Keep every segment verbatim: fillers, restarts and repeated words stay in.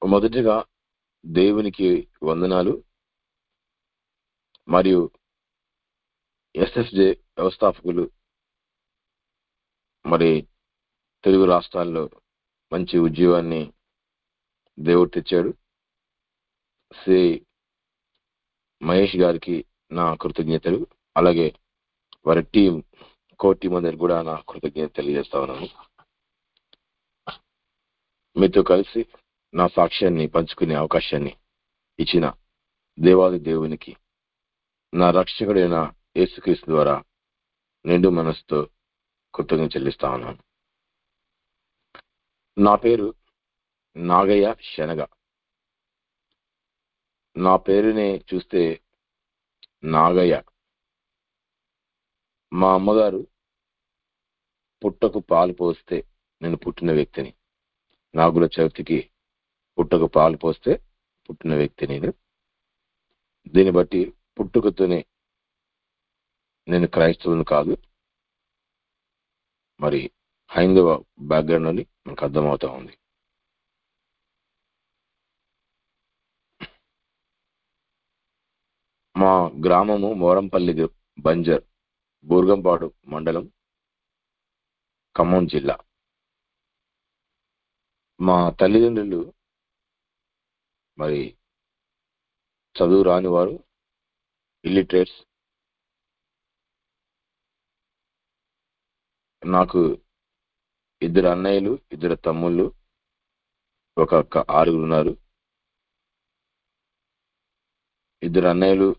మొదటిగా దేవునికి వందనాలు. మరియు ఎస్ఎఫ్జే వ్యవస్థాపకులు మరి తెలుగు రాష్ట్రాల్లో మంచి ఉద్యోగాన్ని దేవుడు తెచ్చాడు. శ్రీ మహేష్ గారికి నా కృతజ్ఞతలు, అలాగే వారి టీం కో టీం అందరికి కూడా నా కృతజ్ఞత తెలియజేస్తా ఉన్నాను. మీతో కలిసి నా సాక్ష్యాన్ని పంచుకునే అవకాశాన్ని ఇచ్చిన దేవాది దేవునికి నా రక్షకుడైన యేసుక్రీస్తు ద్వారా నిండు మనసుతో కృతజ్ఞత చెల్లిస్తా ఉన్నాను. నా పేరు నాగయ్య శనగ. నా పేరునే చూస్తే నాగయ్య. మా అమ్మగారు పుట్టకు పాలు పోస్తే నేను పుట్టిన వ్యక్తిని. నాగుల చవితికి పుట్టకు పాలు పోస్తే పుట్టిన వ్యక్తి నేను. దీన్ని బట్టి పుట్టుకతోనే నేను క్రైస్తవుని కాదు, మరి హైందవ బ్యాక్గ్రౌండ్ అని మనకు అర్థమవుతా ఉంది. మా గ్రామము మోరంపల్లి బంజర్, బూర్గంపాడు మండలం, ఖమ్మం జిల్లా. మా తల్లిదండ్రులు మరి చదువు రాని వారు, ఇల్లిటరేట్స్. నాకు ఇద్దరు అన్నయ్యలు, ఇద్దరు తమ్ముళ్ళు, ఒక అక్క, ఆరుగురు ఉన్నారు. ఇద్దరు అన్నయ్యలు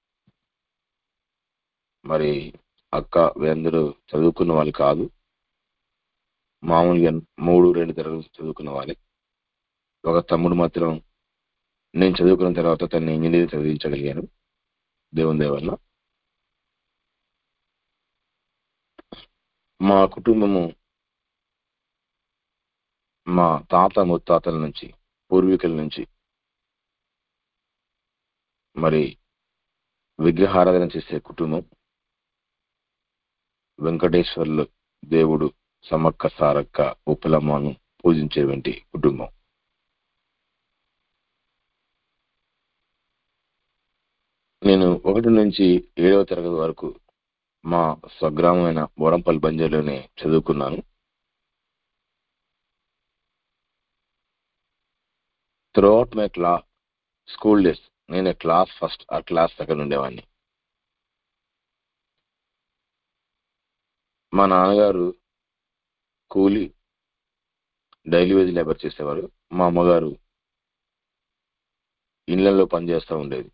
మరి అక్క వీరందరూ చదువుకున్న వాళ్ళు కాదు, మామూలుగా మూడు రెండు తరగతులు చదువుకున్న వాళ్ళే. ఒక తమ్ముడు మాత్రం నేను చదువుకున్న తర్వాత తను ఇంజనీరింగ్ చదివించగలిగాను దేవుని దయ వల్ల. మా కుటుంబము మా తాత ముత్తాతల నుంచి, పూర్వీకుల నుంచి మరి విగ్రహారాధన చేసే కుటుంబం. వెంకటేశ్వర్లు దేవుడు, సమ్మక్క సారక్క, ఉప్పలమ్మను పూజించేటువంటి కుటుంబం. నేను ఒకటి నుంచి ఏడవ తరగతి వరకు మా స్వగ్రామమైన మోరంపల్లి బంజర్లోనే చదువుకున్నాను. త్రూఅవుట్ మై క్లా స్కూల్ డేస్ నేనే క్లాస్ ఫస్ట్ ఆ క్లాస్ సెకండ్ ఉండేవాడిని. మా నాన్నగారు కూలి డైలీ వేజ్ లేబర్ చేసేవారు. మా అమ్మగారు ఇళ్లలో పనిచేస్తూ ఉండేది.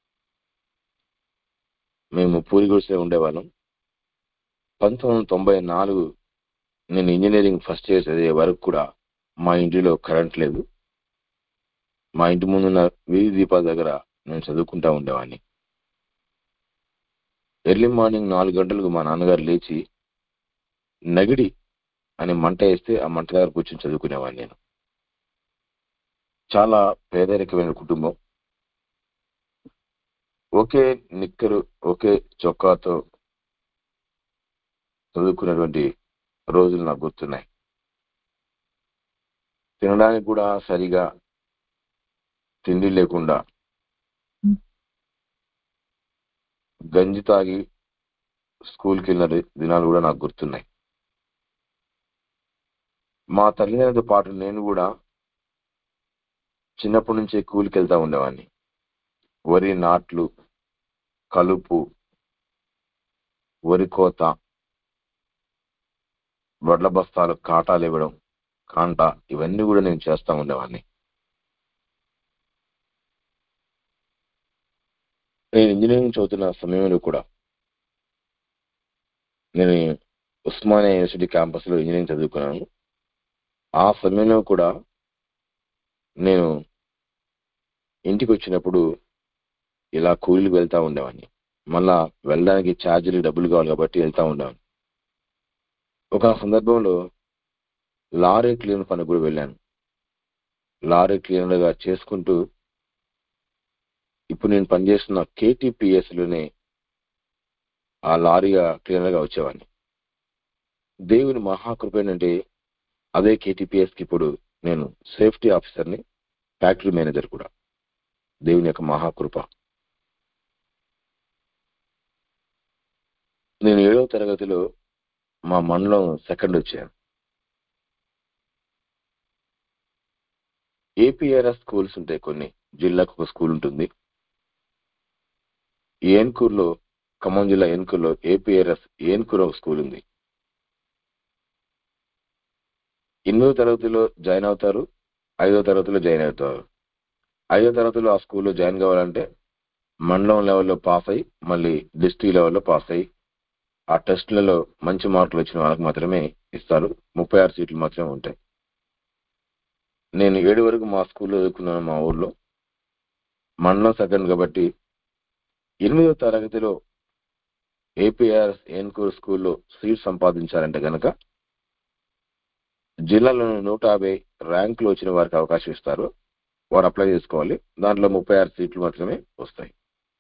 మేము పూరి గుడిసెలో ఉండేవాళ్ళం. పంతొమ్మిది వందల తొంభై నాలుగు నేను ఇంజనీరింగ్ ఫస్ట్ ఇయర్ చదివే వరకు కూడా మా ఇంటిలో కరెంట్ లేదు. మా ఇంటి ముందున్న వీధి దీపాల దగ్గర నేను చదువుకుంటా ఉండేవాడిని. ఎర్లీ మార్నింగ్ నాలుగు గంటలకు మా నాన్నగారు లేచి నగిడి అని మంట వేస్తే ఆ మంట దగ్గర కూర్చొని చదువుకునేవాడిని నేను. చాలా పేదరికమైన కుటుంబం. ఒకే నిక్కరు, ఒకే చొక్కాతో చదువుకున్నటువంటి రోజులు నాకు గుర్తున్నాయి. తినడానికి కూడా సరిగా తిండి లేకుండా గంజి తాగి స్కూల్కి వెళ్ళిన దినాలు కూడా నాకు గుర్తున్నాయి. మా తల్లిదండ్రులతో పాటు నేను కూడా చిన్నప్పటి నుంచే కూలికి వెళ్తా ఉండేవాడిని. వరి నాట్లు, కలుపు, వరి కోత, వడ్ల బస్తాలు కాటాలు ఇవ్వడం, కాంట, ఇవన్నీ కూడా నేను చేస్తా ఉండేవాడిని. నేను ఇంజనీరింగ్ చదువుతున్న సమయంలో కూడా నేను ఉస్మానియా యూనివర్సిటీ క్యాంపస్ లో ఇంజనీరింగ్ చదువుకున్నాను. ఆ సమయంలో కూడా నేను ఇంటికి వచ్చినప్పుడు ఇలా కూలీకి వెళ్తా ఉండేవాడిని. మళ్ళా వెళ్ళడానికి ఛార్జీలు డబ్బులు కావాలి కాబట్టి వెళ్తా ఉండేవాడిని. ఒక సందర్భంలో లారీ క్లీనర్ పని కూడా వెళ్ళాను. లారీ క్లీనర్ గా చేసుకుంటూ ఇప్పుడు నేను పనిచేస్తున్న కేటీపీఎస్ లోనే ఆ లారీగా క్లీనర్ గా వచ్చేవాడిని. దేవుని మహాకృప ఏంటంటే అదే కేటీపీఎస్ కి ఇప్పుడు నేను సేఫ్టీ ఆఫీసర్ని. ఫ్యాక్టరీ మేనేజర్ కూడా. దేవుని యొక్క మహాకృప. నేను ఏడవ తరగతిలో మా మండలం సెకండ్ వచ్చాను. ఏపీఆర్ఎస్ స్కూల్స్ ఉంటాయి కొన్ని, జిల్లాకు ఒక స్కూల్ ఉంటుంది. ఏన్కూరులో, ఖమ్మం జిల్లా ఏన్కూరులో ఏపీఆర్ఎస్ ఏన్కూరు ఒక స్కూల్ ఉంది. ఎనిమిదో తరగతిలో జాయిన్ అవుతారు, ఐదో తరగతిలో జాయిన్ అవుతారు. ఐదో తరగతిలో ఆ స్కూల్లో జాయిన్ కావాలంటే మండలం లెవెల్లో పాస్ అయ్యి మళ్ళీ డిస్ట్రిక్ట్ లెవెల్లో పాస్ అయ్యి ఆ టెస్టులలో మంచి మార్కులు వచ్చిన వాళ్ళకి మాత్రమే ఇస్తారు. ముప్పై ఆరు సీట్లు మాత్రమే ఉంటాయి. నేను ఏడు వరకు మా స్కూల్లో చదువుకున్నాను. మా ఊర్లో మండలం సెకండ్ కాబట్టి ఎనిమిదో తరగతిలో ఏపీఆర్ఎస్ ఏన్కూరు స్కూల్లో సీట్ సంపాదించాలంటే కనుక జిల్లాలోని నూట యాభై ర్యాంకులు వచ్చిన వారికి అవకాశం ఇస్తారు. వారు అప్లై చేసుకోవాలి. దాంట్లో ముప్పై ఆరు సీట్లు మాత్రమే వస్తాయి.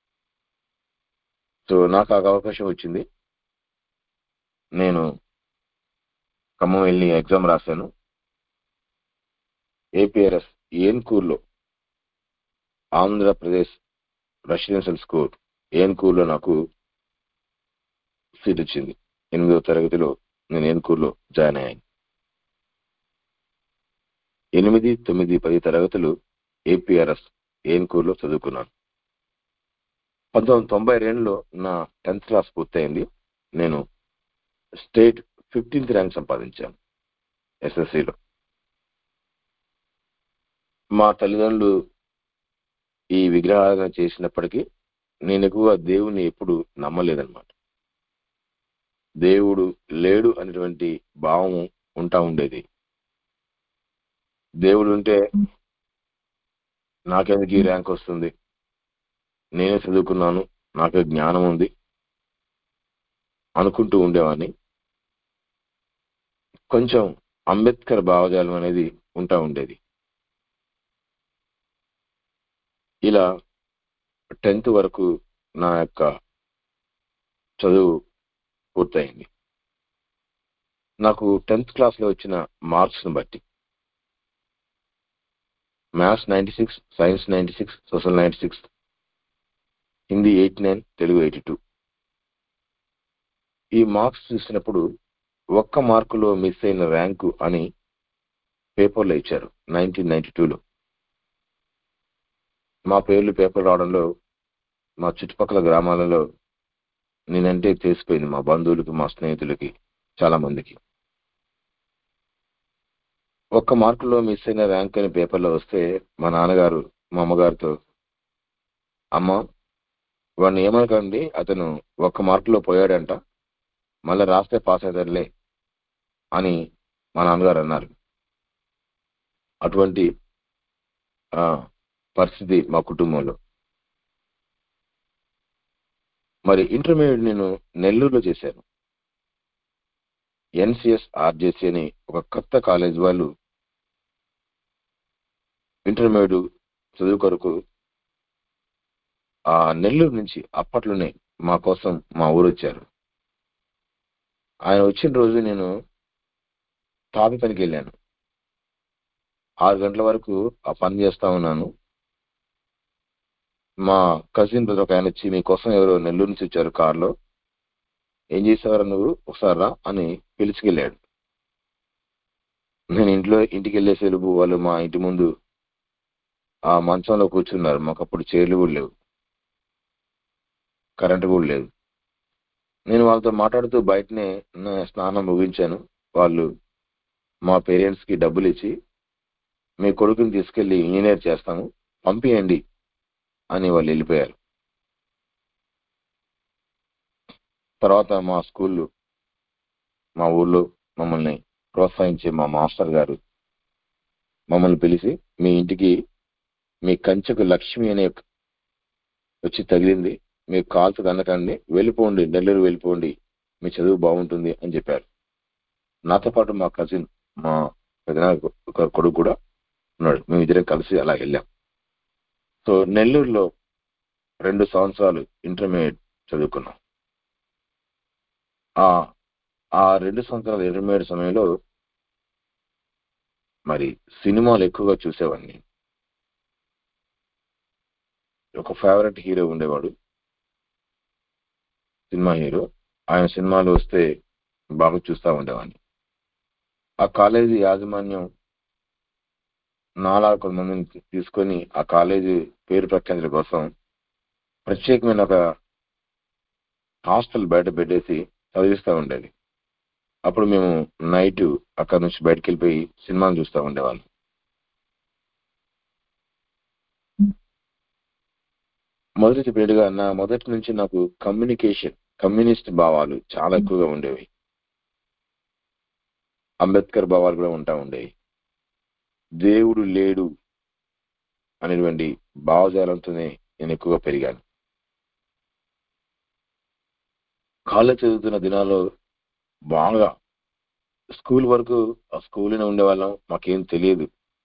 సో నాకు ఆ అవకాశం వచ్చింది. నేను ఖమ్మం వెళ్ళి ఎగ్జామ్ రాశాను. ఏపీఆర్ఎస్ ఏన్కూరులో, ఆంధ్రప్రదేశ్ రెసిడెన్షియల్ స్కూల్ ఏన్కూరులో నాకు సీట్ వచ్చింది. ఎనిమిదవ తరగతిలో నేను ఏన్కూరులో జాయిన్ అయ్యాను. ఎనిమిది తొమ్మిది పది తరగతులు ఏపీఆర్ఎస్ ఏన్కూరులో చదువుకున్నాను. పంతొమ్మిది తొంభై రెండులో నా టెన్త్ క్లాస్ పూర్తయింది. నేను స్టేట్ ఫిఫ్టీన్త్ ర్యాంక్ సంపాదించాను ఎస్ఎస్సిలో. మా తల్లిదండ్రులు ఈ విగ్రహారాధన చేసినప్పటికీ నేను ఎక్కువగా దేవుణ్ణి ఎప్పుడు నమ్మలేదన్నమాట. దేవుడు లేడు అనేటువంటి భావం ఉంటా ఉండేది. దేవుడు ఉంటే నాకెందుకు ఈ ర్యాంక్ వస్తుంది, నేనే చదువుకున్నాను, నాకే జ్ఞానం ఉంది అనుకుంటూ ఉండేవాడిని. కొంచెం అంబేద్కర్ భావజాలం అనేది ఉంటా ఉండేది. ఇలా టెన్త్ వరకు నా యొక్క చదువు పూర్తయింది. నాకు టెన్త్ క్లాస్లో వచ్చిన మార్క్స్ను బట్టి maths ninety six, science ninety six, social ninety six, Hindi eighty nine, Telugu eighty two. ఈ మార్క్స్ చూసినప్పుడు ఒక్క మార్కులో మిస్ అయిన ర్యాంకు అని పేపర్లో ఇచ్చారు. నైన్టీన్ నైన్టీ టూలో మా పేర్లు పేపర్ రావడంలో మా చుట్టుపక్కల గ్రామాలలో నేనంటే తెలిసిపోయింది. మా బంధువులకి, మా స్నేహితులకి, చాలా మందికి. ఒక్క మార్కులో మిస్ అయిన ర్యాంక్ అని పేపర్లో వస్తే మా నాన్నగారు మా అమ్మగారితో, అమ్మ వాడిని ఏమనకండి, అతను ఒక్క మార్కులో పోయాడంట, మళ్ళీ రాస్తే పాస్ అవుతాడులే అని మా నాన్నగారు అన్నారు. అటువంటి పరిస్థితి మా కుటుంబంలో. మరి ఇంటర్మీడియట్ నేను నెల్లూరులో చేశాను. ఎన్సిఎస్ ఆర్జేసీ అని ఒక కొత్త కాలేజ్ వాళ్ళు ఇంటర్మీడియట్ చదువు కొరకు ఆ నెల్లూరు నుంచి అప్పట్లోనే మా కోసం మా ఊరు వచ్చారు. ఆయన వచ్చిన రోజు నేను తాపి పనికి వెళ్ళాను. ఆరు గంటల వరకు ఆ పని చేస్తా ఉన్నాను. మా కజిన్ బ్రదర్ ఒక ఆయన వచ్చి, మీకోసం ఎవరో నెల్లూరు నుంచి వచ్చారు కారులో, ఏం చేసేవారు నువ్వు, ఒకసారి రా అని పిలుచుకెళ్ళాడు. నేను ఇంట్లో ఇంటికి వెళ్ళేసేలుపు వాళ్ళు మా ఇంటి ముందు ఆ మంచంలో కూర్చున్నారు. మాకు అప్పుడు చైర్లు కూడా లేవు, కరెంటు కూడా లేదు. నేను వాళ్ళతో మాట్లాడుతూ బయటనే నా స్నానం ముగించాను. వాళ్ళు మా పేరెంట్స్కి డబ్బులు ఇచ్చి, మీ కొడుకుని తీసుకెళ్లి ఇంజనీర్ చేస్తాము, పంపియండి అని వాళ్ళు వెళ్ళిపోయారు. తర్వాత మా స్కూల్లో, మా ఊళ్ళో మమ్మల్ని ప్రోత్సహించే మా మాస్టర్ గారు మమ్మల్ని పిలిచి, మీ ఇంటికి మీ కంచెకు లక్ష్మి అనే వచ్చి తగిలింది, మీకు కాల్స్ కనకండి, వెళ్ళిపోండి, నెల్లూరు వెళ్ళిపోండి, మీ చదువు బాగుంటుంది అని చెప్పారు. నాతో పాటు మా కజిన్, మా పెదనాన్న ఒక కొడుకు కూడా ఉన్నాడు. మేము ఇద్దరం కలిసి అలా వెళ్ళాం. సో నెల్లూరులో రెండు సంవత్సరాలు ఇంటర్మీడియట్ చదువుకున్నాం. ఆ ఆ రెండు సంవత్సరాల ఇంటర్మీడియట్ సమయంలో మరి సినిమాలు ఎక్కువగా చూసేవాడిని. ఒక ఫేవరెట్ హీరో ఉండేవాడు, సినిమా హీరో. ఆయన సినిమాలు వస్తే బాగా చూస్తూ ఉండేవాడిని. ఆ కాలేజీ యాజమాన్యం నాలా కొంతమందిని తీసుకొని ఆ కాలేజీ పేరు ప్రఖ్యాతుల కోసం ప్రత్యేకమైన ఒక హాస్టల్ బయట పెట్టేసి చదివిస్తూ ఉండేది. అప్పుడు మేము నైట్ అక్కడ నుంచి బయటకు వెళ్ళిపోయి సినిమాలు చూస్తూ ఉండేవాళ్ళం. మొదటి చెప్పినట్టుగా నా మొదటి నుంచి నాకు కమ్యూనికేషన్ కమ్యూనిస్ట్ భావాలు చాలా ఎక్కువగా ఉండేవి. అంబేద్కర్ భావాలు కూడా ఉంటా ఉండేవి. దేవుడు లేడు అనేటువంటి భావజాలంతోనే నేను ఎక్కువగా పెరిగాను. కాలేజ్ చదువుతున్న దినాల్లో బాగా స్కూల్ వరకు ఆ స్కూల్లోనే ఉండేవాళ్ళం, మాకేం తెలియదు.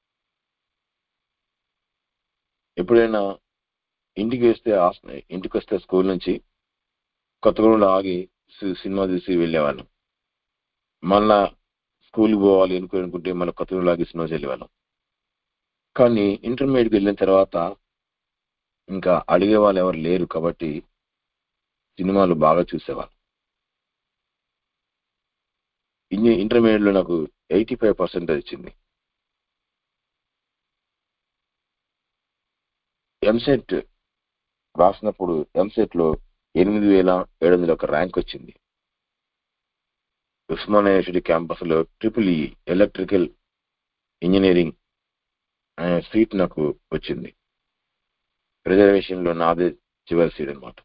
ఎప్పుడైనా ఇంటికి వస్తే ఇంటికి వస్తే స్కూల్ నుంచి కొత్తగూడెంలో ఆగి సి- సినిమా చూసి వెళ్ళేవాళ్ళం. మళ్ళా స్కూల్కి పోవాలి అనుకుని అనుకుంటే మళ్ళీ కొత్తగూడెంలో ఆగి సినిమా వెళ్ళేవాళ్ళం. కానీ ఇంటర్మీడియట్కి వెళ్ళిన తర్వాత ఇంకా అడిగే వాళ్ళు ఎవరు లేరు కాబట్టి సినిమాలు బాగా చూసేవాళ్ళం. ఇంజ- ఇంటర్మీడియట్ లో నాకు ఎయిటీ ఫైవ్ పర్సెంటేజ్ వచ్చింది. ఎంసెట్ రాసినప్పుడు ఎంసెట్ లో ఎనిమిది వేల ఏడు వందల ఒక ర్యాంక్ వచ్చింది. ఉస్మానియా యూనివర్సిటీ క్యాంపస్ లో ట్రిపుల్ ఈ ఎలక్ట్రికల్ ఇంజనీరింగ్ అనే సీట్ నాకు వచ్చింది. రిజర్వేషన్ లో నాదే చివరి సీట్ అనమాట.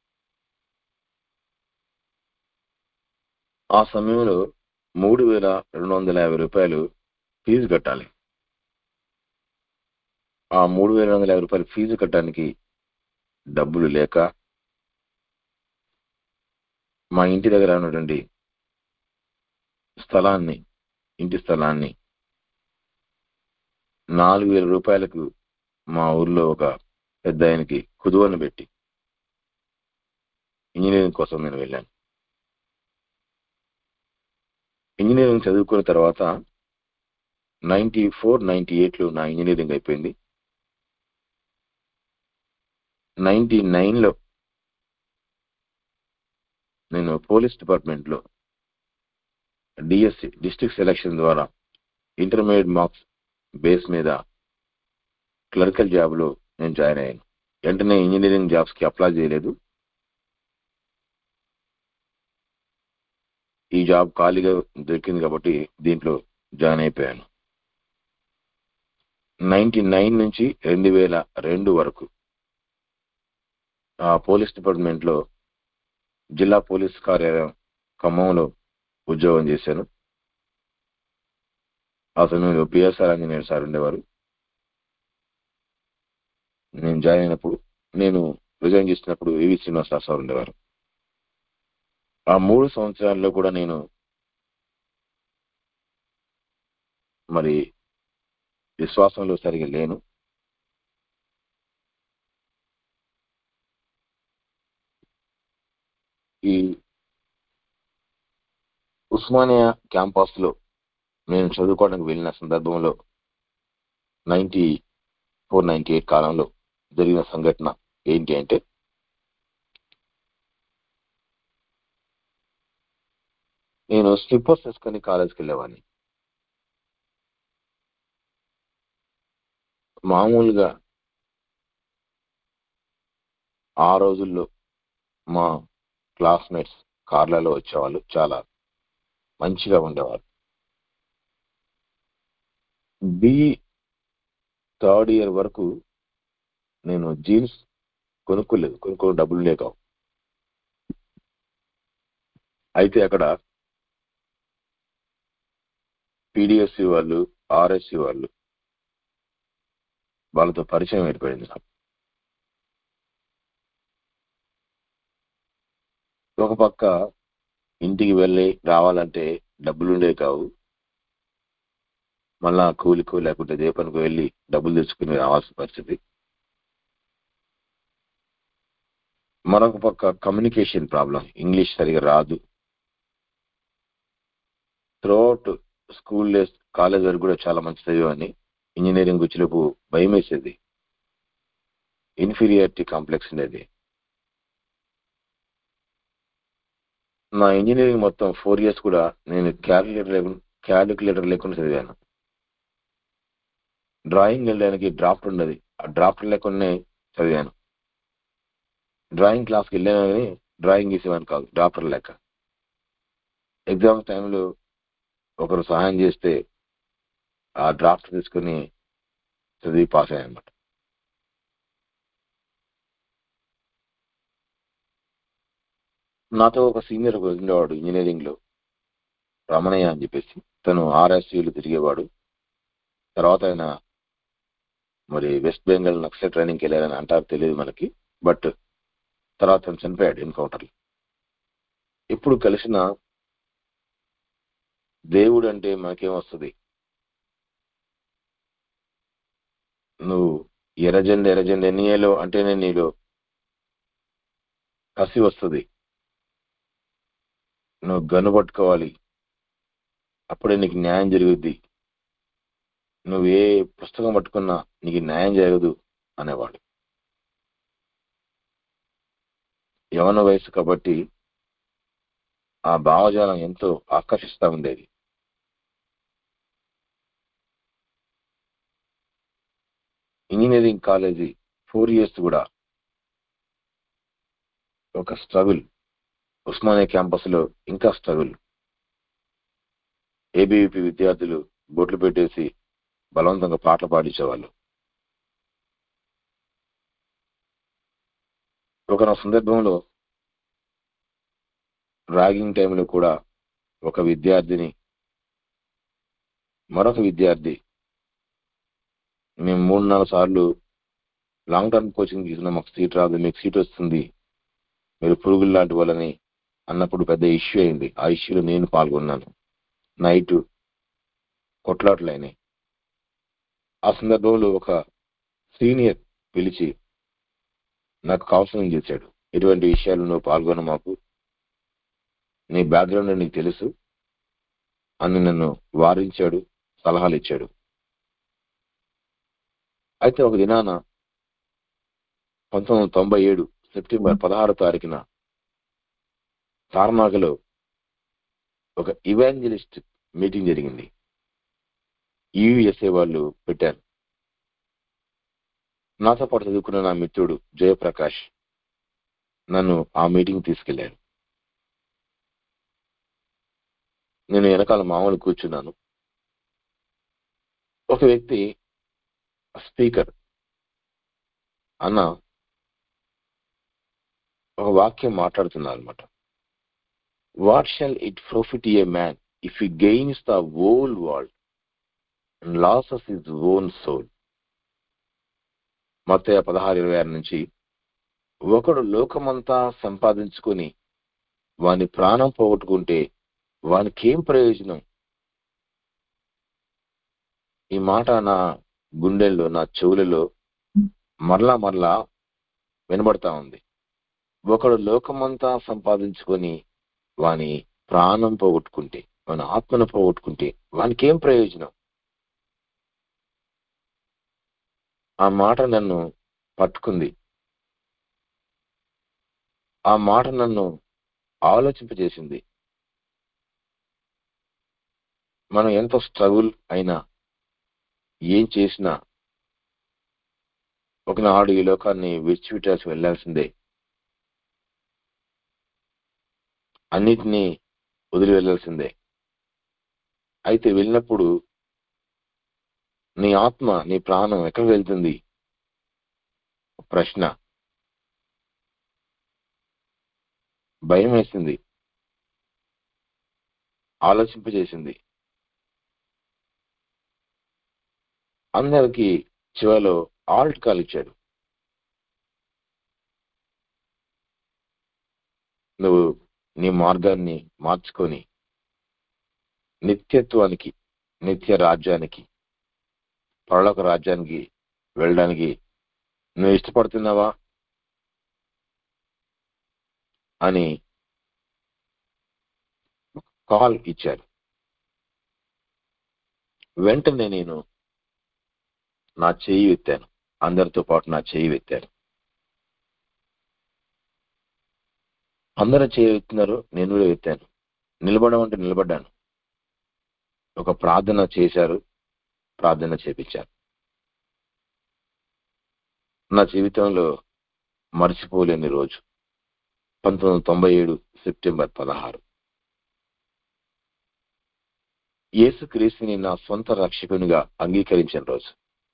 ఆ సమయంలో మూడు వేల రెండు వందల యాభై రూపాయలు ఫీజు కట్టాలి. ఆ మూడు వేల రెండు వందల యాభై రూపాయలు ఫీజు కట్టడానికి డబ్బులు లేక మా ఇంటి దగ్గర ఉన్నటువంటి స్థలాన్ని ఇంటి స్థలాన్ని నాలుగు వేల రూపాయలకు మా ఊర్లో ఒక పెద్ద ఆయనకి కుదువను పెట్టి ఇంజనీరింగ్ కోసం నేను వెళ్ళాను. ఇంజనీరింగ్ చదువుకున్న తర్వాత నైన్టీ ఫోర్ నైన్టీ ఎయిట్ లో నా ఇంజనీరింగ్ అయిపోయింది. నైన్టీ నైన్ లో నేను పోలీస్ డిపార్ట్మెంట్ లో డిఎస్సి డిస్ట్రిక్ట్ సెలక్షన్ ద్వారా ఇంటర్మీడియట్ మార్క్స్ బేస్ మీద క్లరికల్ జాబ్ లో నేను జాయిన్ అయ్యాను. వెంటనే ఇంజనీరింగ్ జాబ్స్ కి అప్లై చేయలేదు. ఈ జాబ్ ఖాళీగా దొరికింది కాబట్టి దీంట్లో జాయిన్ అయిపోయాను. నైన్టీ నైన్ నుంచి రెండు వేల రెండు వరకు ఆ పోలీస్ డిపార్ట్మెంట్ లో జిల్లా పోలీస్ కార్యాలయం ఖమ్మంలో ఉద్యోగం చేశాను. ఆ సమయంలో పిఎస్ఆర్ ఆంజనేయులు సార్ ఉండేవారు. నేను జాయిన్ అయినప్పుడు నేను రిజైన్ చేసినప్పుడు వివి శ్రీనివాసరావు సార్ ఉండేవారు. ఆ మూడు సంవత్సరాల్లో కూడా నేను మరి విశ్వాసంలో సరిగా లేను. ఈ ఉస్మానియా క్యాంపస్ లో నేను చదువుకోవడానికి వెళ్ళిన సందర్భంలో నైన్టీ ఫోర్ నైన్టీ ఎయిట్ కాలంలో జరిగిన సంఘటన ఏంటి అంటే, నేను స్లిప్పర్స్ వేసుకొని కాలేజ్కి వెళ్ళేవాడిని. మామూలుగా ఆ రోజుల్లో మా క్లాస్మేట్స్ కార్లలో వచ్చేవాళ్ళు, చాలా మంచిగా ఉండేవారు. బి థర్డ్ ఇయర్ వరకు నేను జీన్స్ కొనుక్కోలేదు, కొనుక్కో డబ్బులు లేక. అయితే అక్కడ పీడిఎస్సి వాళ్ళు, ఆర్ఎస్సి వాళ్ళు, వాళ్ళతో పరిచయం ఏర్పడింది నాకు. ఒక పక్క ఇంటికి వెళ్ళి రావాలంటే డబ్బులుండే కావు, మళ్ళా కూలికో లేకుంటే ఏ పనికి వెళ్ళి డబ్బులు తెచ్చుకుని రావాల్సిన పరిస్థితి. మరొక పక్క కమ్యూనికేషన్ ప్రాబ్లం, ఇంగ్లీష్ సరిగా రాదు. త్రూఅవుట్ స్కూల్ డేస్ కాలేజ్ వరకు కూడా చాలా మంచి చదివాన్ని. ఇంజనీరింగ్ వచ్చేలోపు భయం వేసేది. ఇన్ఫీరియారిటీ కాంప్లెక్స్ ఉండేది. నా ఇంజనీరింగ్ మొత్తం ఫోర్ ఇయర్స్ కూడా నేను క్యాలిక్యులేటర్ లేకుండా క్యాలిక్యులేటర్ లేకుండా చదివాను. డ్రాయింగ్ వెళ్ళడానికి డ్రాఫ్ట్ ఉండదు, ఆ డ్రాఫ్ట్ లేకుండానే చదివాను. డ్రాయింగ్ క్లాస్కి వెళ్ళాను కానీ డ్రాయింగ్ గీసేవాని కాదు, డ్రాఫ్టర్ లేక. ఎగ్జామ్స్ టైంలో ఒకరు సహాయం చేస్తే ఆ డ్రాఫ్ట్ తీసుకుని చదివి పాస్ అయ్యాను అనమాట. నాతో ఒక సీనియర్ ఒకరు ఉండేవాడు ఇంజనీరింగ్ లో, రమణయ్య అని చెప్పేసి. తను ఆర్ఎస్యూలు తిరిగేవాడు. తర్వాత ఆయన మరి వెస్ట్ బెంగాల్ నక్సల్ ట్రైనింగ్కి వెళ్ళారని అంటారు, తెలియదు మనకి. బట్ తర్వాత తను చనిపోయాడు ఎన్కౌంటర్లో. ఎప్పుడు కలిసిన దేవుడు అంటే మనకేమొస్తుంది, నువ్వు ఎర్రజెండ ఎర్రజెండ ఎన్నియలో అంటేనే నీలో కసి వస్తుంది, నువ్వు గన్ను పట్టుకోవాలి అప్పుడే నీకు న్యాయం జరుగుద్ది, నువ్వు ఏ పుస్తకం పట్టుకున్నా నీకు న్యాయం జరగదు అనేవాడు. యవన వయసు కాబట్టి ఆ భావజాలం ఎంతో ఆకర్షిస్తూ ఉండేది. ఇంజనీరింగ్ కాలేజీ ఫోర్ ఇయర్స్ కూడా ఒక స్ట్రగుల్. ఉస్మానియా క్యాంపస్ లో ఇంకా స్ట్రగుల్. ఏబీవీపీ విద్యార్థులు బొట్లు పెట్టేసి బలవంతంగా పాటలు పాడించేవాళ్ళు. ఒక సందర్భంలో ర్యాగింగ్ టైంలో కూడా ఒక విద్యార్థిని మరొక విద్యార్థి, మేము మూడు నాలుగు సార్లు లాంగ్ టర్మ్ కోచింగ్ తీసుకున్నాం, మాకు సీట్ రాదు, మీకు సీట్ వస్తుంది, మీరు పురుగులు లాంటి వాళ్ళని అన్నప్పుడు పెద్ద ఇష్యూ అయింది. ఆ ఇష్యూలో నేను పాల్గొన్నాను. నైట్ కొట్లాటలైనాయి. ఆ సందర్భంలో ఒక సీనియర్ పిలిచి నాకు కౌన్సిలింగ్ చేశాడు. ఇటువంటి విషయాలు నువ్వు పాల్గొన, మాకు నీ బ్యాక్గ్రౌండ్ నీకు తెలుసు అని నన్ను వారించాడు, సలహాలు ఇచ్చాడు. అయితే ఒక దినాన పంతొమ్మిది వందల తొంభై ఏడు సెప్టెంబర్ పదహారో తారీఖున తార్నాకలో ఒక ఇవాంజలిస్ట్ మీటింగ్ జరిగింది. యూఎస్ఏ వాళ్ళు పెట్టారు. నాతో పాటు చదువుకున్న నా మిత్రుడు జయప్రకాష్ నన్ను ఆ మీటింగ్ తీసుకెళ్లాడు. నేను వెనకాల మామూలు కూర్చున్నాను. ఒక వ్యక్తి స్పీకర్ అన్న ఒక వాక్యం మాట్లాడుతున్నారు అనమాట. What shall it profit a man if he gains the whole world and loses his own soul. మత్తయి పదహారు ఇరవై ఆరు నుంచి, ఒకడు లోకమంతా సంపాదించుకొని వాని ప్రాణం పోగొట్టుకుంటే వానికేం ప్రయోజనం. ఈ మాట నా గుండెల్లో, నా చెవులలో మరలా మరలా వినబడతా ఉంది. ఒకడు లోకమంతా సంపాదించుకొని వాని ప్రాణం పోగొట్టుకుంటే, వాని ఆత్మను పోగొట్టుకుంటే వానికేం ప్రయోజనం. ఆ మాట నన్ను పట్టుకుంది. ఆ మాట నన్ను ఆలోచింపజేసింది. మనం ఎంత స్ట్రగుల్ అయినా, ఏం చేసినా ఒకనాడు ఈ లోకాన్ని విడిచిపెట్టాల్సి వెళ్లాల్సిందే. అన్నిటినీ వదిలి వెళ్లాల్సిందే. అయితే వెళ్ళినప్పుడు నీ ఆత్మ, నీ ప్రాణం ఎక్కడ వెళ్తుంది? ప్రశ్న. భయం వేసింది, ఆలోచింపజేసింది. అందరికి చివరిలో ఆల్ట్ కాల్ ఇచ్చాడు. నువ్వు నీ మార్గాన్ని మార్చుకొని నిత్యత్వానికి, నిత్య రాజ్యానికి, పరలోక రాజ్యానికి వెళ్ళడానికి నువ్వు ఇష్టపడుతున్నావా అని కాల్ ఇచ్చారు. వెంటనే నేను నా చేయి ఎత్తాను. అందరితో పాటు నా చేయి ఎత్తాను. అందరూ చేయెత్తున్నారు, నేను కూడా ఎత్తాను. నిలబడమంటే నిలబడ్డాను. ఒక ప్రార్థన చేశారు, ప్రార్థన చేపించారు. నా జీవితంలో మర్చిపోలేని రోజు పంతొమ్మిది వందల తొంభై ఏడు సెప్టెంబర్ పదహారు. యేసుక్రీస్తుని నా సొంత రక్షకునిగా అంగీకరించిన రోజు.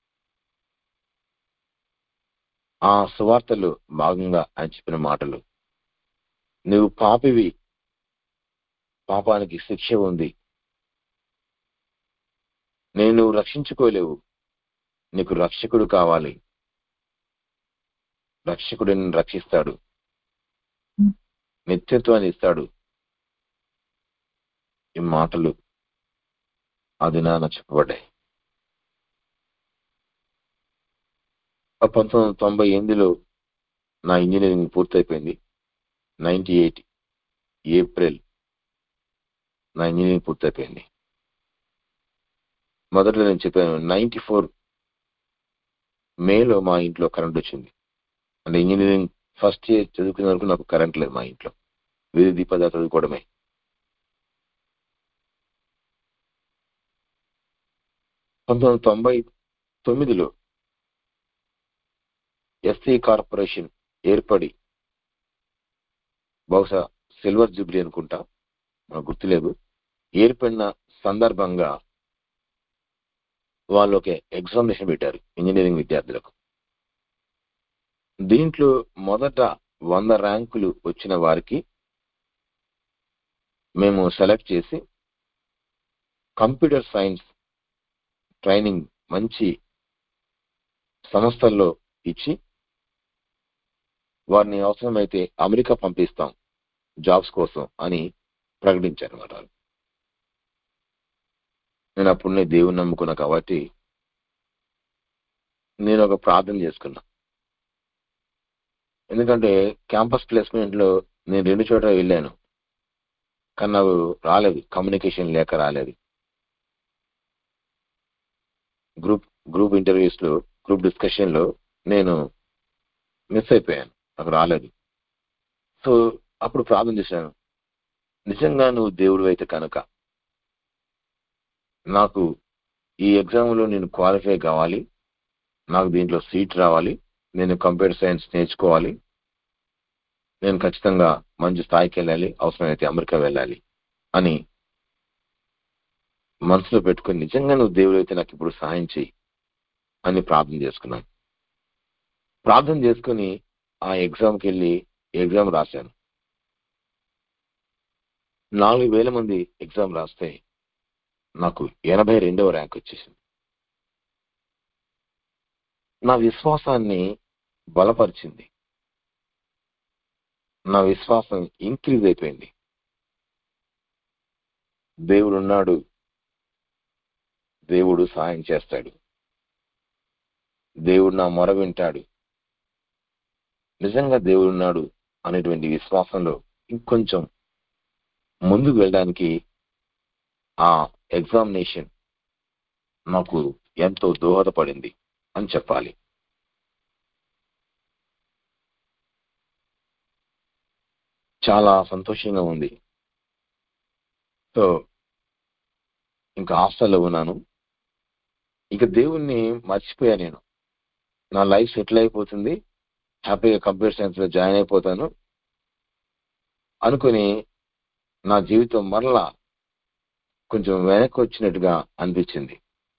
ఆ సువార్తలో భాగంగా ఆయన చెప్పిన మాటలు, నువ్వు పాపివి, పాపానికి శిక్ష ఉంది, నేను నువ్వు రక్షించుకోలేవు, నీకు రక్షకుడు కావాలి, రక్షకుడు నిన్ను రక్షిస్తాడు, నిత్యత్వాన్ని ఇస్తాడు. ఈ మాటలు అది నాన్న చెప్పబడ్డాయి. పంతొమ్మిది వందల తొంభై ఎనిమిదిలో నా ఇంజనీరింగ్ పూర్తయిపోయింది. నైన్టీ ఎయిట్ ఏప్రిల్ నా ఇంజనీరింగ్ పూర్తయిపోయింది. మొదట్లో నేను చెప్పాను, నైన్టీ ఫోర్ మేలో మా ఇంట్లో కరెంట్ వచ్చింది. అంటే ఇంజనీరింగ్ ఫస్ట్ ఇయర్ చదువుకునే వరకు నాకు కరెంట్ లేదు మా ఇంట్లో, వీధి దీపాలు చదువుకోవడమే. పంతొమ్మిది వందల తొంభై తొమ్మిదిలో ఎస్సీ కార్పొరేషన్ ఏర్పడి, బహుశా సిల్వర్ జూబ్లీ అనుకుంటా, నాకు గుర్తులేదు, ఏర్పడిన సందర్భంగా వాళ్ళు ఒక ఎగ్జామినేషన్ పెట్టారు ఇంజనీరింగ్ విద్యార్థులకు. దీంట్లో మొదట వంద ర్యాంకులు వచ్చిన వారికి మేము సెలెక్ట్ చేసి కంప్యూటర్ సైన్స్ ట్రైనింగ్ మంచి సంస్థల్లో ఇచ్చి వారిని అవసరమైతే అమెరికా పంపిస్తాం జాబ్స్ కోసం అని ప్రకటించారు అన్నమాట. నేను అప్పుడునే దేవుని నమ్ముకున్నా కాబట్టి నేను ఒక ప్రార్థన చేసుకున్నా. ఎందుకంటే క్యాంపస్ ప్లేస్మెంట్ లో నేను రెండు చోట్ల వెళ్ళాను, కానీ నాకు రాలేదు, కమ్యూనికేషన్ లేక రాలేదు. గ్రూప్ గ్రూప్ ఇంటర్వ్యూస్ లో, గ్రూప్ డిస్కషన్ లో నేను మిస్ అయిపోయాను, నాకు రాలేదు. సో అప్పుడు ప్రార్థన చేశాను, నిజంగా నువ్వు దేవుడు అయితే కనుక నాకు ఈ ఎగ్జామ్ లో నేను క్వాలిఫై కావాలి, నాకు దీంట్లో సీట్ రావాలి, నేను కంప్యూటర్ సైన్స్ నేర్చుకోవాలి, నేను ఖచ్చితంగా మంచి స్థాయికి వెళ్ళాలి, అవసరమైతే అమెరికా వెళ్ళాలి అని మనసులో పెట్టుకుని, నిజంగా నువ్వు దేవుడు అయితే నాకు ఇప్పుడు సహాయం చెయ్యి అని ప్రార్థన చేసుకున్నాను. ప్రార్థన చేసుకుని ఆ ఎగ్జామ్కి వెళ్ళి ఎగ్జామ్ రాశాను. నాలుగు వేల మంది ఎగ్జామ్ రాస్తే నాకు ఎనభై రెండవ ర్యాంక్ వచ్చేసింది. నా విశ్వాసాన్ని బలపరిచింది, నా విశ్వాసం ఇంక్రీజ్ అయిపోయింది. దేవుడు ఉన్నాడు, దేవుడు సహాయం చేస్తాడు, దేవుడు నా మొర వింటాడు, నిజంగా దేవుడు ఉన్నాడు అనేటువంటి విశ్వాసంలో ఇంకొంచెం ముందుకు వెళ్ళడానికి ఆ ఎగ్జామినేషన్ నాకు ఎంతో దోహదపడింది అని చెప్పాలి. చాలా సంతోషంగా ఉంది. సో ఇంకా హాస్టల్లో ఉన్నాను, ఇక దేవుణ్ణి మర్చిపోయా. నేను నా లైఫ్ సెటిల్ అయిపోతుంది, హ్యాపీగా కంప్యూటర్ సైన్స్ లో జాయిన్ అయిపోతాను అనుకుని నా జీవితం మరలా కొంచెం వెనక్కి వచ్చినట్టుగా అనిపించింది.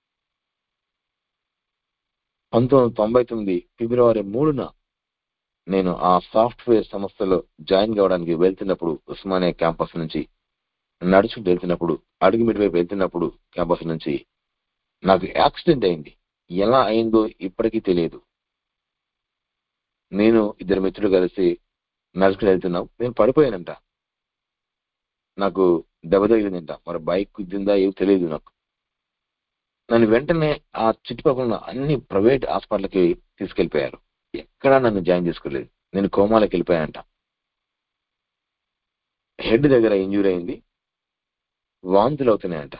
పంతొమ్మిది వందల తొంభై తొమ్మిది ఫిబ్రవరి మూడున నేను ఆ సాఫ్ట్వేర్ సంస్థలో జాయిన్ కావడానికి వెళ్తున్నప్పుడు, ఉస్మానియా క్యాంపస్ నుంచి నడుచుకుంటూ వెళ్తున్నప్పుడు, అడుగుమిటి వైపు వెళ్తున్నప్పుడు క్యాంపస్ నుంచి నాకు యాక్సిడెంట్ అయింది. ఎలా అయిందో ఇప్పటికీ తెలియదు. నేను ఇద్దరు మిత్రులు కలిసి నడుచుకుని వెళ్తున్నాం, నేను పడిపోయానంట, నాకు దెబ్బ తగిలిందంట, మరి బైక్ గుద్దిందా ఏమో తెలియదు నాకు. నన్ను వెంటనే ఆ చుట్టుపక్కల అన్ని ప్రైవేట్ హాస్పిటల్కి తీసుకెళ్లిపోయారు, ఎక్కడా నన్ను జాయిన్ చేసుకోలేదు. నేను కోమాలోకి వెళ్ళిపోయానంట. హెడ్ దగ్గర ఇంజూరీ అయింది, వాంతులు అవుతున్నాయంట.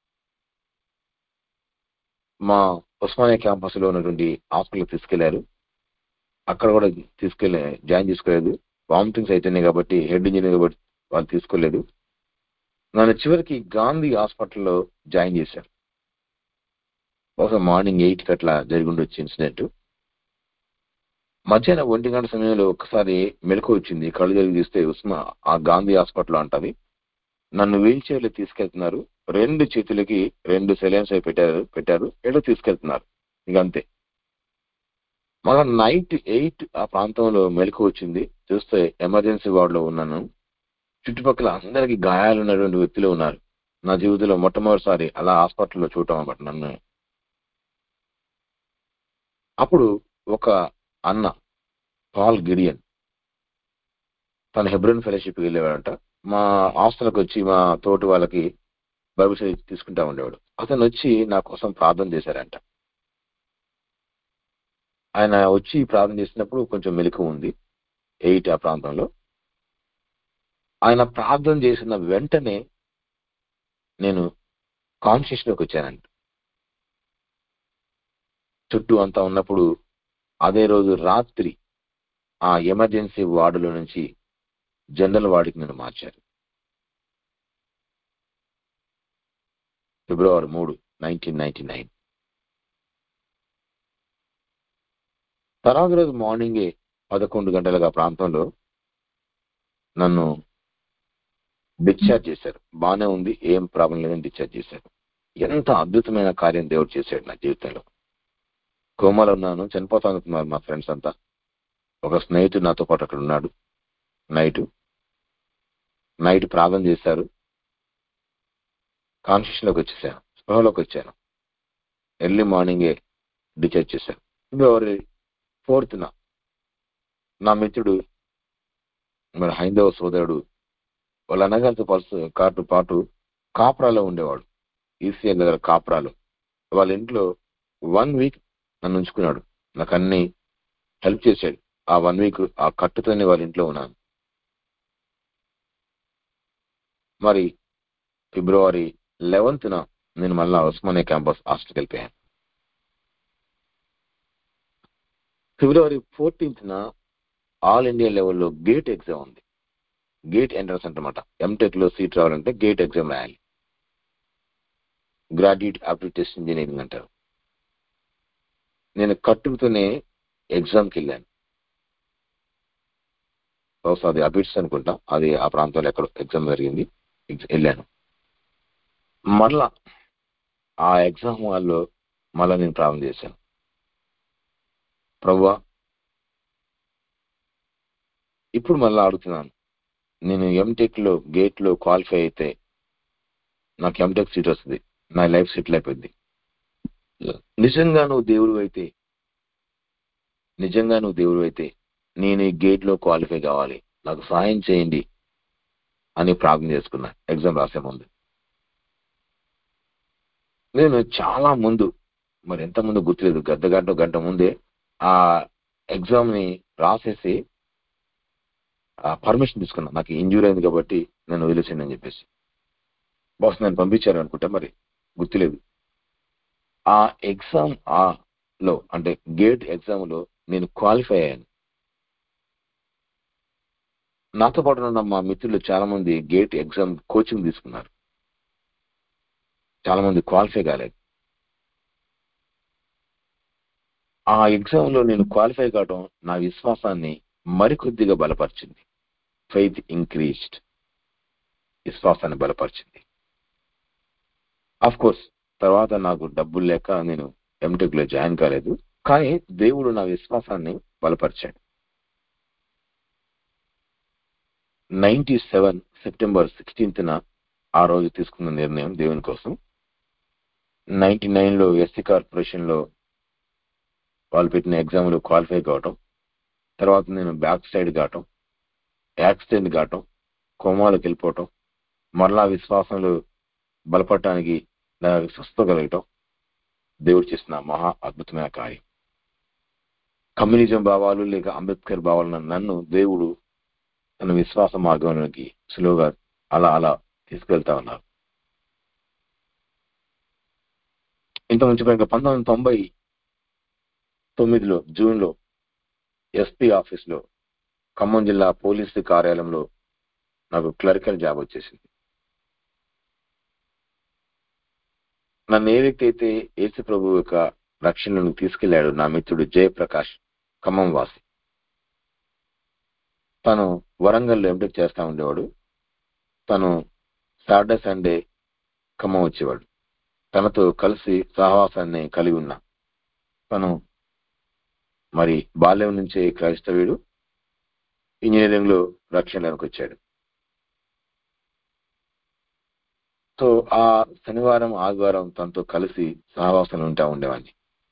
మా ఉస్మానియా క్యాంపస్ లో ఉన్నటువంటి హాస్పిటల్ తీసుకెళ్లారు, అక్కడ కూడా తీసుకెళ్ళి జాయిన్ చేసుకోలేదు. వామిటింగ్స్ అయితేనే కాబట్టి హెడ్ ఇంజరీ కాబట్టి వాళ్ళు తీసుకోలేదు. నన్ను చివరికి గాంధీ హాస్పిటల్లో జాయిన్ చేశారు. బహుశా మార్నింగ్ ఎయిట్కి అట్లా జరిగి ఉండొచ్చు ఇన్సిడెంట్. మధ్యాహ్నం ఒంటి గంట సమయంలో ఒకసారి మెలకు వచ్చింది. కళ్ళు జరిగి తీస్తే ఉస్మా ఆ గాంధీ హాస్పిటల్ అంటది. నన్ను వీల్ చైర్లో తీసుకెళ్తున్నారు. రెండు చేతులకి రెండు సెలైన్స్ అవి పెట్టారు పెట్టారు ఏదో తీసుకెళ్తున్నారు. ఇక అంతే. మళ్ళా నైట్ ఎయిట్ ఆ ప్రాంతంలో మెలకు వచ్చింది. చూస్తే ఎమర్జెన్సీ వార్డులో ఉన్నాను. చుట్టుపక్కల అందరికి గాయాలు ఉన్నటువంటి వ్యక్తులు ఉన్నారు. నా జీవితంలో మొట్టమొదటిసారి అలా హాస్పిటల్లో చూడటం అన్నమాట నన్ను. అప్పుడు ఒక అన్న పాల్ గిడియన్ తన హెబ్రోన్ ఫెలోషిప్కి వెళ్ళేవాడంట. మా హాస్టల్కి వచ్చి మా తోటి వాళ్ళకి బైబిల్ స్టడీ తీసుకుంటా ఉండేవాడు. అతను వచ్చి నా కోసం ప్రార్థన చేశారంట. ఆయన వచ్చి ప్రార్థన చేసినప్పుడు కొంచెం మెలకు ఉంది. ఎయిట్ ఆ ప్రాంతంలో ఆయన ప్రార్థన చేసిన వెంటనే నేను కాన్షియస్లోకి వచ్చానంట. చుట్టూ అంతా ఉన్నప్పుడు అదే రోజు రాత్రి ఆ ఎమర్జెన్సీ వార్డులో నుంచి జనరల్ వార్డుకి నేను మార్చారు. ఫిబ్రవరి మూడు నైన్టీన్ నైన్టీ నైన్ తర్వాత రోజు మార్నింగే పదకొండు గంటలకు ఆ ప్రాంతంలో నన్ను డిశ్చార్జ్ చేశారు. బాగానే ఉంది, ఏం ప్రాబ్లం లేదని డిశ్చార్జ్ చేశారు. ఎంత అద్భుతమైన కార్యం దేవుడు చేశాడు నా జీవితంలో. కోమాలో ఉన్నాను, చనిపోతా అనుకున్నారు మా ఫ్రెండ్స్ అంతా. ఒక స్నేహితుడు నాతో పాటు అక్కడ ఉన్నాడు. నైట్ నైట్ ప్రార్థన చేశారు. కాన్షియస్లోకి వచ్చేసాను, స్పృహలోకి వచ్చాను. ఎర్లీ మార్నింగే డిశ్చార్జ్ చేశారు. ఫిబ్రవరి ఫోర్త్న నా మిత్రుడు మరి హైందవ సోదరుడు వాళ్ళ అన్నగారితో పాటు పాటు కాప్రాలో ఉండేవాడు. ఈసీఎల్ దగ్గర కాప్రాలో వాళ్ళ ఇంట్లో వన్ వీక్ నన్ను ఉంచుకున్నాడు. నాకు అన్ని హెల్ప్ చేశాడు. ఆ వన్ వీక్ ఆ కట్టుతోనే వాళ్ళ ఇంట్లో ఉన్నాను. మరి ఫిబ్రవరి లెవెన్త్న నేను మళ్ళా ఉస్మానియా క్యాంపస్ హాస్టల్కి వెళ్ళిపోయాను. ఫిబ్రవరి ఫోర్టీన్త్న ఆల్ ఇండియా లెవెల్లో గేట్ ఎగ్జామ్ ఉంది. గేట్ ఎంట్రన్స్ అంటమాట. ఎంటెక్ లో సీట్ రావాలంటే గేట్ ఎగ్జామ్ రాయాలి. గ్రాడ్యుయేట్ ఆప్టిట్యూడ్ టెస్ట్ ఇంజనీరింగ్ అంటారు. నేను కట్టుకుతూనే ఎగ్జామ్కి వెళ్ళాను. బహుశా అది అబిట్స్ అనుకుంటా, అది ఆ ప్రాంతంలో ఎక్కడ ఎగ్జామ్ జరిగింది. వెళ్ళాను. మళ్ళా ఆ ఎగ్జామ్ హాల్లో మళ్ళా నేను ప్రారంభం చేశాను. ప్రభువా, ఇప్పుడు మళ్ళా అడుగుతున్నాను, నేను ఎంటెక్ లో గేట్ లో క్వాలిఫై అయితే నాకు ఎంటెక్ సీట్ వస్తుంది, నా లైఫ్ సెటిల్ అయిపోయింది. నిజంగా నువ్వు దేవుడు అయితే నిజంగా నువ్వు దేవుడు అయితే నేను ఈ గేట్ లో క్వాలిఫై కావాలి, నాకు సహాయం చేయండి అని ప్రార్థన చేసుకున్నా. ఎగ్జామ్ రాసే ముందు నేను చాలా ముందు, మరి ఎంత ముందు గుర్తులేదు, గంట గంట గంట ముందే ఆ ఎగ్జామ్ ని రాసేసి పర్మిషన్ తీసుకున్నా. నాకు ఇంజూరీ అయింది కాబట్టి నేను వదిలేసాను అని చెప్పేసి. బాస్ నేను పంపించారు అనుకుంటా, మరి గుర్తులేదు. ఆ ఎగ్జామ్ ఆ లో అంటే గేట్ ఎగ్జామ్ లో నేను క్వాలిఫై అయ్యాను. నాతో పాటు ఉన్న మా మిత్రులు చాలా మంది గేట్ ఎగ్జామ్ కోచింగ్ తీసుకున్నారు. చాలా మంది క్వాలిఫై కాలేదు. ఆ ఎగ్జామ్ లో నేను క్వాలిఫై కావడం నా విశ్వాసాన్ని మరికొద్దిగా బలపరిచింది. ఫెయిత్ ఇంక్రీజ్డ్, విశ్వాసాన్ని బలపరిచింది. ఆఫ్ కోర్స్ తర్వాత నాకు డబ్బులు లేక నేను ఎంటెక్ లో జాయిన్ కాలేదు, కానీ దేవుడు నా విశ్వాసాన్ని బలపరిచాడు. నైన్టీ సెవెన్ సెప్టెంబర్ సిక్స్టీన్త్న ఆ రోజు తీసుకున్న నిర్ణయం దేవుని కోసం. నైన్టీ నైన్ లో ఎస్సీ కార్పొరేషన్ లో వాళ్ళు పెట్టిన ఎగ్జామ్ లో క్వాలిఫై కావటం, తర్వాత నేను బ్యాక్ సైడ్ కావటం, యాక్సిడెంట్ కావటం, కోమాలోకి వెళ్ళిపోవటం, మరలా విశ్వాసంలో బలపడటానికి స్వస్థ కలగటం దేవుడు చేసిన మహా అద్భుతమైన కార్యం. కమ్యూనిజం భావాలు లేక అంబేద్కర్ భావాలను నన్ను దేవుడు తన విశ్వాస మార్గంలోకి సులువుగా అలా అలా తీసుకెళ్తా ఉన్నారు. ఇంత మంచి పంతొమ్మిది వందల తొంభై తొమ్మిదిలో జూన్ లో ఎస్పీ ఆఫీస్ లో ఖమ్మం జిల్లా పోలీసు కార్యాలయంలో నాకు క్లరికల్ జాబ్ వచ్చేసింది. నన్ను ఏ వ్యక్తి అయితే యేసు ప్రభు యొక్క రక్షణను తీసుకెళ్లాడు, నా మిత్రుడు జయప్రకాష్, ఖమ్మం వాసి. తను వరంగల్లో ఎంటెక్ చేస్తా ఉండేవాడు. తను సాటర్డే సండే ఖమ్మం వచ్చేవాడు. తనతో కలిసి సహవాసాన్ని కలిగి ఉన్నా. తను మరి బాల్యం నుంచే క్రైస్తవుడు, ఇంజనీరింగ్ లో రక్షణలోకి వచ్చాడు. సో ఆ శనివారం ఆదివారం తనతో కలిసి సహవాసంలో ఉంటా ఉండేవాడిని.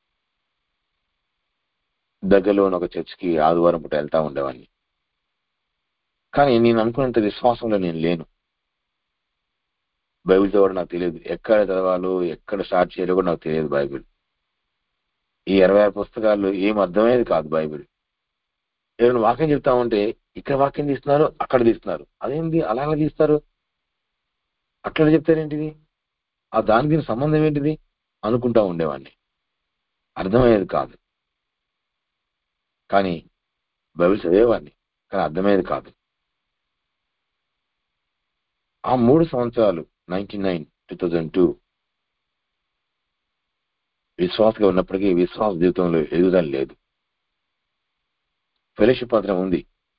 దగ్గరలో ఉన్న ఒక చర్చికి ఆదివారం పూట వెళ్తా ఉండేవాడిని. కానీ నేను అనుకున్నంత విశ్వాసంలో నేను లేను. బైబిల్ చదవడం నాకు తెలియదు. ఎక్కడ చదవాలో ఎక్కడ స్టార్ట్ చేయాలో కూడా నాకు తెలియదు. బైబిల్ ఈ ఇరవై ఆరు పుస్తకాల్లో ఏం అర్థమయ్యేది కాదు. బైబిల్ ఏమైనా వాక్యం చెప్తా ఉంటే ఇక్కడ వాక్యం తీస్తున్నారు, అక్కడ తీస్తున్నారు. అదేంటి అలా అలా తీస్తారు, అట్లా చెప్తారేంటిది, ఆ దానికి దీనికి సంబంధం ఏంటిది అనుకుంటా ఉండేవాడిని. అర్థమయ్యేది కాదు. కానీ బైబిల్ చదివేవాడిని, కానీ అర్థమయ్యేది కాదు. ఆ మూడు సంవత్సరాలు ninety nine two thousand two విశ్వాసగా ఉన్నప్పటికీ విశ్వాస జీవితంలో ఎదుగుదల లేదు. ఫెలోషిప్ మాత్రం ఉంది.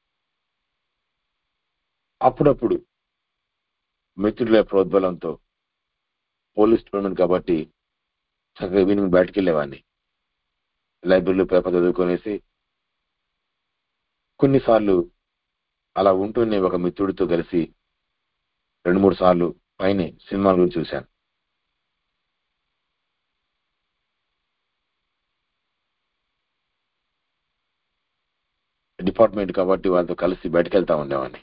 అప్పుడప్పుడు మిత్రుల ప్రోద్బలంతో పోలీస్ స్టూడెంట్ కాబట్టి చక్కగా ఈవినింగ్ బయటకు వెళ్ళేవాడిని. లైబ్రరీలో పేపర్ చదువుకొనేసి కొన్నిసార్లు అలా ఉంటూనే ఒక మిత్రుడితో కలిసి రెండు మూడు సార్లు పైనే సినిమాల గురించి చూశాను. డిపార్ట్మెంట్ కాబట్టి వాళ్ళతో కలిసి బయటకు వెళ్తా ఉండేవాడిని.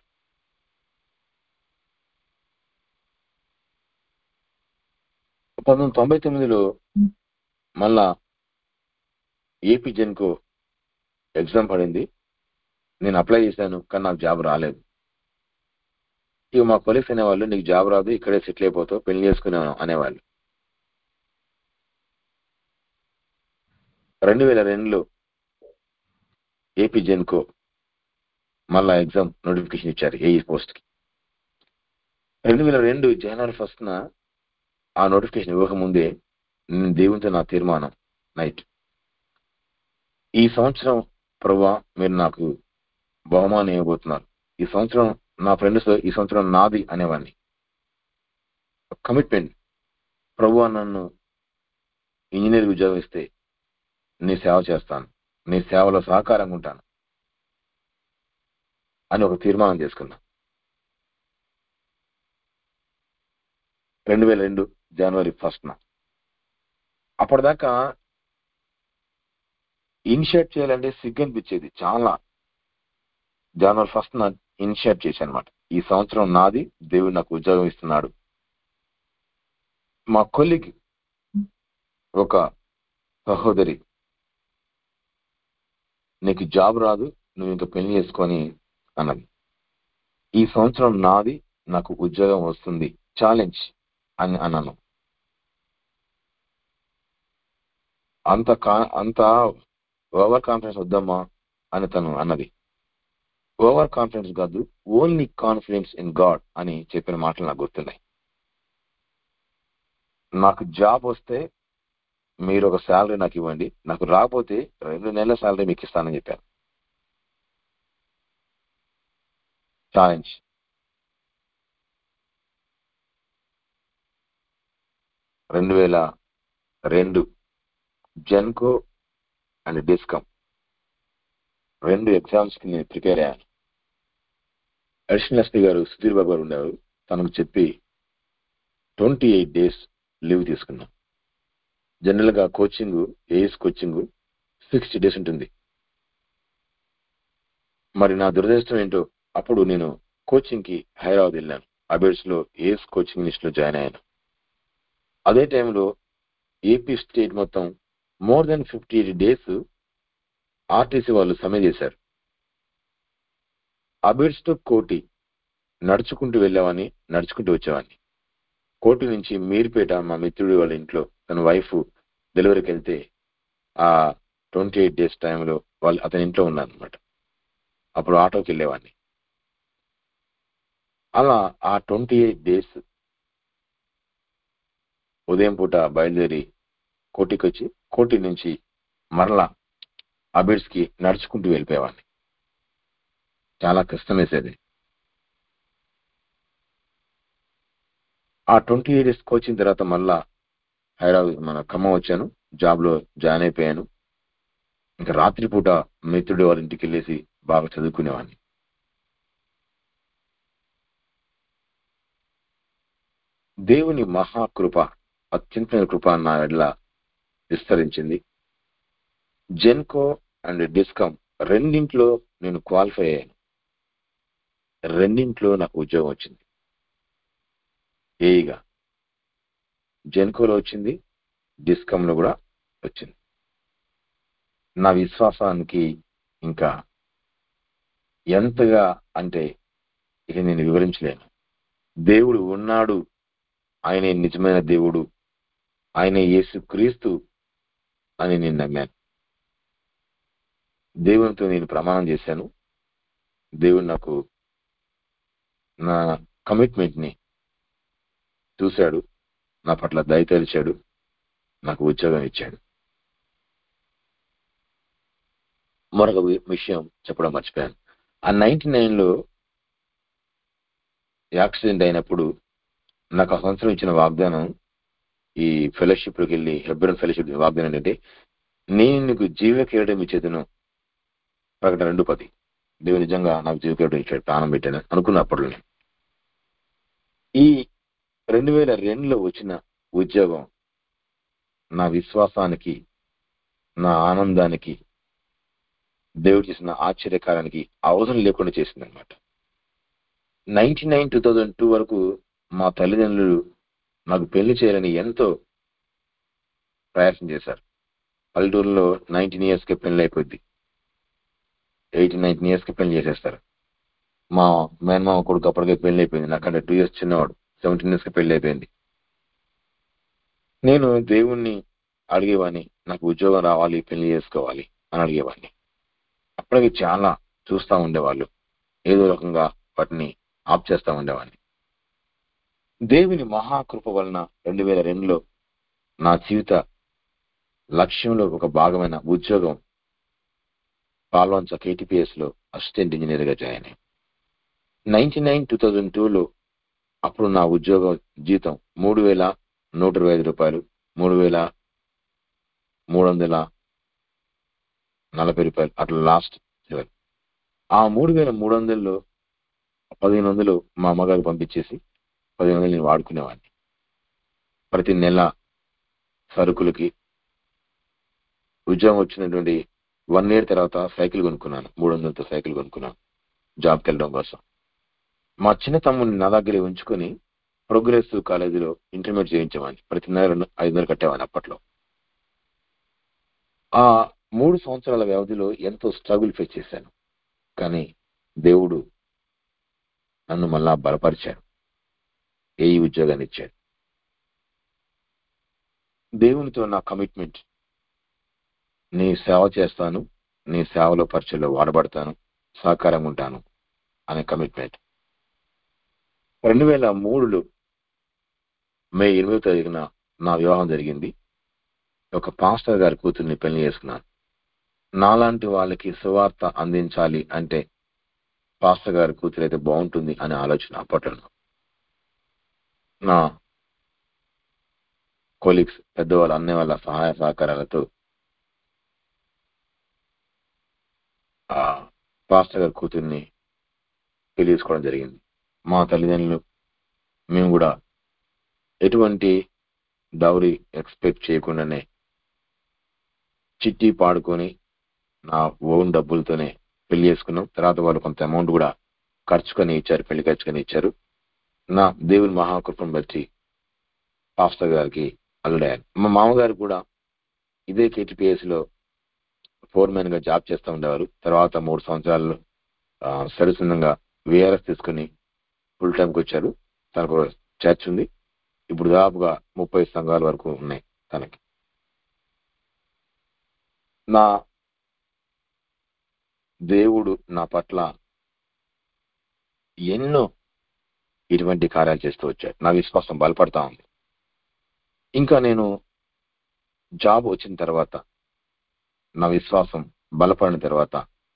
పంతొమ్మిది తొంభై తొమ్మిదిలో మళ్ళా ఏపీ జెన్కో ఎగ్జామ్ పడింది. నేను అప్లై చేశాను, కానీ నాకు జాబ్ రాలేదు. ఇక మా కొలీగ్స్ అనేవాళ్ళు, నీకు జాబ్ రాదు, ఇక్కడే సెటిల్ అయిపోతావు, పెళ్లి చేసుకున్నాను అనేవాళ్ళు. రెండు వేల రెండులో ఏపీ జెన్కో మళ్ళా ఎగ్జామ్ నోటిఫికేషన్ ఇచ్చారు ఏఈ పోస్ట్ కి. రెండు వేల రెండు జనవరి ఫస్ట్ న ఆ నోటిఫికేషన్ ఇవ్వకముందే నేను దేవునితో నా తీర్మానం నైట్, ఈ సంవత్సరం ప్రభువా మీరు నాకు బహుమానం ఇవ్వబోతున్నారు. ఈ సంవత్సరం నా ఫ్రెండ్స్ ఈ సంవత్సరం నాది అనేవాడిని. కమిట్మెంట్, ప్రభువా నన్ను ఇంజనీర్ ఉద్యోగం ఇస్తే నీ సేవ చేస్తాను, నీ సేవలో సహకారంగా ఉంటాను అని ఒక తీర్మానం చేసుకున్నా. రెండు వేల రెండు జనవరి ఫస్ట్ న అప్పటిదాకా ఇనిషియేట్ చేయాలంటే సిగ్గు అనిపించేది చాలా. జనవరి ఫస్ట్ న ఇనిషియేట్ చేశాను అనమాట. ఈ సంవత్సరం నాది, దేవుడు నాకు ఉద్యోగం ఇస్తున్నాడు. మా కొలిగ్ ఒక సహోదరి, నీకు జాబ్ రాదు, నువ్వు ఇంకా పెళ్లి చేసుకొని అన్నది. ఈ సంవత్సరం నాది, నాకు ఉద్యోగం వస్తుంది, ఛాలెంజ్ అని అన్నాను. అంత కా అంత ఓవర్ కాన్ఫిడెన్స్ వద్దమ్మా అని తను అన్నది. ఓవర్ కాన్ఫిడెన్స్ కాదు, ఓన్లీ కాన్ఫిడెన్స్ ఇన్ గాడ్ అని చెప్పిన మాటలు నాకు గుర్తున్నాయి. నాకు జాబ్ వస్తే మీరు ఒక శాలరీ నాకు ఇవ్వండి, నాకు రాకపోతే రెండు నెలల శాలరీ మీకు ఇస్తానని చెప్పాను. ఛాలెంజ్. రెండు వేల రెండు జెన్కో అండ్ డిస్కమ్ రెండు ఎగ్జామ్స్ కి నేను ప్రిపేర్ అయ్యాను. అడిషనల్ ఎస్పీ గారు సుధీర్ బాబు గారు ఉండేవారు. తనకు చెప్పి ట్వంటీ ఎయిట్ డేస్ లీవ్ తీసుకున్నాం. జనరల్ గా coaching, AS coaching sixty days ఉంటుంది. మరి నా దురదృష్టం ఏంటో, అప్పుడు నేను కోచింగ్ కి హైదరాబాద్ వెళ్ళాను. అబేడ్స్ లో ఏఎస్ కోచింగ్ లిస్ట్ లో జాయిన్ అయ్యాను. అదే టైంలో ఏపీ స్టేట్ మొత్తం more than fifty eight days RTC వాళ్ళు సమ్మె చేశారు. అబేడ్స్ టు కోటి నడుచుకుంటూ వెళ్ళేవాడిని, నడుచుకుంటూ వచ్చేవాడిని. కోటి నుంచి మీర్పేట మా మిత్రుడి వాళ్ళ ఇంట్లో తన వైఫ్ డెలివరీకి వెళ్తే ఆ ట్వంటీ ఎయిట్ డేస్ టైంలో వాళ్ళు అతని ఇంట్లో ఉన్నారనమాట. అప్పుడు ఆటోకి వెళ్ళేవాడిని. అలా ఆ ట్వంటీ ఎయిట్ డేస్ ఉదయం పూట బయలుదేరి కోటికి వచ్చి కోటి నుంచి మరలా అబిడ్స్ కి నడుచుకుంటూ వెళ్ళిపోయేవాడిని. చాలా కష్టం వేసేది. ఆ ట్వంటీ ఎయిట్ డేస్ కోచింగ్ తర్వాత మళ్ళా హైదరాబాద్ మన ఖమ్మం వచ్చాను. జాబ్ లో జాయిన్ అయిపోయాను. ఇంకా రాత్రిపూట మిత్రుడి వాళ్ళ ఇంటికి వెళ్ళేసి బాగా చదువుకునేవాడిని. దేవుని మహాకృప, అత్యంత కృప నా ఎడ్ల విస్తరించింది. జెన్కో అండ్ డిస్కమ్ రెండింట్లో నేను క్వాలిఫై అయ్యాను. రెండింట్లో నాకు ఉద్యోగం వచ్చింది. ఏఈగా జెన్కోలో వచ్చింది, డిస్కమ్ లో కూడా వచ్చింది. నా విశ్వాసానికి ఇంకా ఎంతగా అంటే ఇక నేను వివరించలేను. దేవుడు ఉన్నాడు, ఆయనే నిజమైన దేవుడు, ఆయనే యేసు క్రీస్తు అని నేను నమ్మాను. దేవునితో నేను ప్రమాణం చేశాను. దేవుడు నాకు నా కమిట్మెంట్ ని చూశాడు, నా పట్ల దయ తెలిచాడు, నాకు ఉద్యోగం ఇచ్చాడు. మరొక విషయం చెప్పడం మర్చిపోయాను. ఆ నైన్టీ నైన్ లో యాక్సిడెంట్ అయినప్పుడు నాకు ఆ సంవత్సరం ఇచ్చిన వాగ్దానం, ఈ ఫెలోషిప్ లోకి వెళ్ళి హెబ్రోన్ ఫెలోషిప్ వాగ్దానం ఏంటంటే, నేను నీకు జీవ కిరీటం ఇచ్చేదను. ప్రకటన రెండు పది. దేవుడు నిజంగా నాకు జీవ కిరీటం ఇచ్చాడు, ప్రాణం పెట్టాను అనుకున్నప్పుడు. ఈ రెండు వేల రెండులో వచ్చిన ఉద్యోగం నా విశ్వాసానికి, నా ఆనందానికి, దేవుడు చేసిన ఆశ్చర్యకారానికి అవసరం లేకుండా చేసింది అనమాట. Ninety nine two thousand two వరకు మా తల్లిదండ్రులు నాకు పెళ్లి చేయాలని ఎంతో ప్రయాసం చేశారు. పల్లెటూరులో నైన్టీన్ ఇయర్స్ కి పెళ్లి అయిపోద్ది, ఎయిటీన్ నైన్టీన్ ఇయర్స్ కి పెళ్లి చేసేస్తారు. మా మేనమామ కొడుకు అప్పటికే పెళ్లి అయిపోయింది, నాకంటే టూ ఇయర్స్ చిన్నవాడు, సెవెంటీన్ ఇయర్స్ కి పెళ్లి అయిపోయింది. నేను దేవుణ్ణి అడిగేవాడిని, నాకు ఉద్యోగం రావాలి, పెళ్లి చేసుకోవాలి అని అడిగేవాడిని. అప్పటికి చాలా చూస్తూ ఉండేవాళ్ళు, ఏదో రకంగా వాటిని ఆప్ చేస్తూ ఉండేవాడిని. దేవుని మహాకృప వలన రెండు వేల రెండులో నా జీవిత లక్ష్యంలో ఒక భాగమైన ఉద్యోగం పాల్వంచ కేటీపీఎస్ లో అసిస్టెంట్ ఇంజనీర్ గా జాయిన్ అయ్యాను. నైన్టీ నైన్ టూ థౌజండ్ టూలో అప్పుడు నా ఉద్యోగం జీతం మూడు వేల నూట ఇరవై ఐదు రూపాయలు, మూడు వేల మూడు వందల నలభై రూపాయలు అట్లా లాస్ట్ లెవెల్. ఆ మూడు వేల మూడు వందల్లో పదిహేను వందలు మా అమ్మగారికి పంపించేసి పదిహేను వందలు నేను వాడుకునేవాడిని. ప్రతి నెల సరుకులకి. ఉద్యోగం వచ్చినటువంటి వన్ ఇయర్ తర్వాత సైకిల్ కొనుక్కున్నాను, మూడు వందలతో సైకిల్ కొనుక్కున్నాను జాబ్కి వెళ్ళడం కోసం. మా చిన్న తమ్ముడిని నా దగ్గరే ఉంచుకొని ప్రోగ్రెసివ్ కాలేజీలో ఇంటర్మీడియట్ చేయించేవాడిని. ప్రతి నెల రెండు ఐదు వందలు కట్టేవాడిని అప్పట్లో. ఆ మూడు సంవత్సరాల వ్యవధిలో ఎంతో స్ట్రగుల్ ఫేస్ చేశాను, కానీ దేవుడు నన్ను మళ్ళా బలపరిచాడు, ఏ ఉద్యోగాన్ని ఇచ్చాడు. దేవునితో నా కమిట్మెంట్, నీ సేవ చేస్తాను, నీ సేవలో పరిచయలో వాడబడతాను, సహకారంగా ఉంటాను అనే కమిట్మెంట్. రెండు వేల మూడులో మే ఎనిమిదో తారీఖున నా వివాహం జరిగింది. ఒక పాస్టర్ గారి కూతుర్ని పెళ్లి చేసుకున్నాను. నాలాంటి వాళ్ళకి సువార్త అందించాలి అంటే పాస్టర్ గారి కూతురు అయితే బాగుంటుంది అనే ఆలోచన అప్పట్లో. నా కొలీగ్స్, పెద్దవాళ్ళ అన్న వాళ్ళ సహాయ సహకారాలతో ఆ పాస్టర్ గారి కూతుర్ని పెళ్లి చేసుకోవడం జరిగింది. మా తల్లిదండ్రులు, మేము కూడా ఎటువంటి డౌరీ ఎక్స్పెక్ట్ చేయకుండానే చిట్టి పాడుకొని నా ఓన్ డబ్బులతోనే పెళ్లి చేసుకున్నాం. తర్వాత వాళ్ళు కొంత అమౌంట్ కూడా ఖర్చుకొని ఇచ్చారు, పెళ్లి ఖర్చుకొని ఇచ్చారు. నా దేవుని మహాకృపను బట్టి పాస్టర్ గారికి అల్లుడయ్యాను. మా మామగారు కూడా ఇదే కేటీపీఎస్ లో ఫోర్ మ్యాన్ గా జాబ్ చేస్తూ ఉండేవారు. తర్వాత మూడు సంవత్సరాలు సరిసందంగా విఆర్ఎస్ తీసుకుని ఫుల్ టైంకి వచ్చారు. తనకు చర్చ్ ఉంది. ఇప్పుడు దాదాపుగా ముప్పై సంఘాల వరకు ఉన్నాయి తనకి. నా దేవుడు నా పట్ల ఎన్నో ఇటువంటి కార్యాలు చేస్తూ వచ్చాడు. నా విశ్వాసం బలపడతా ఉంది. ఇంకా నేను జాబ్ వచ్చిన తర్వాత, నా విశ్వాసం బలపడిన తర్వాత,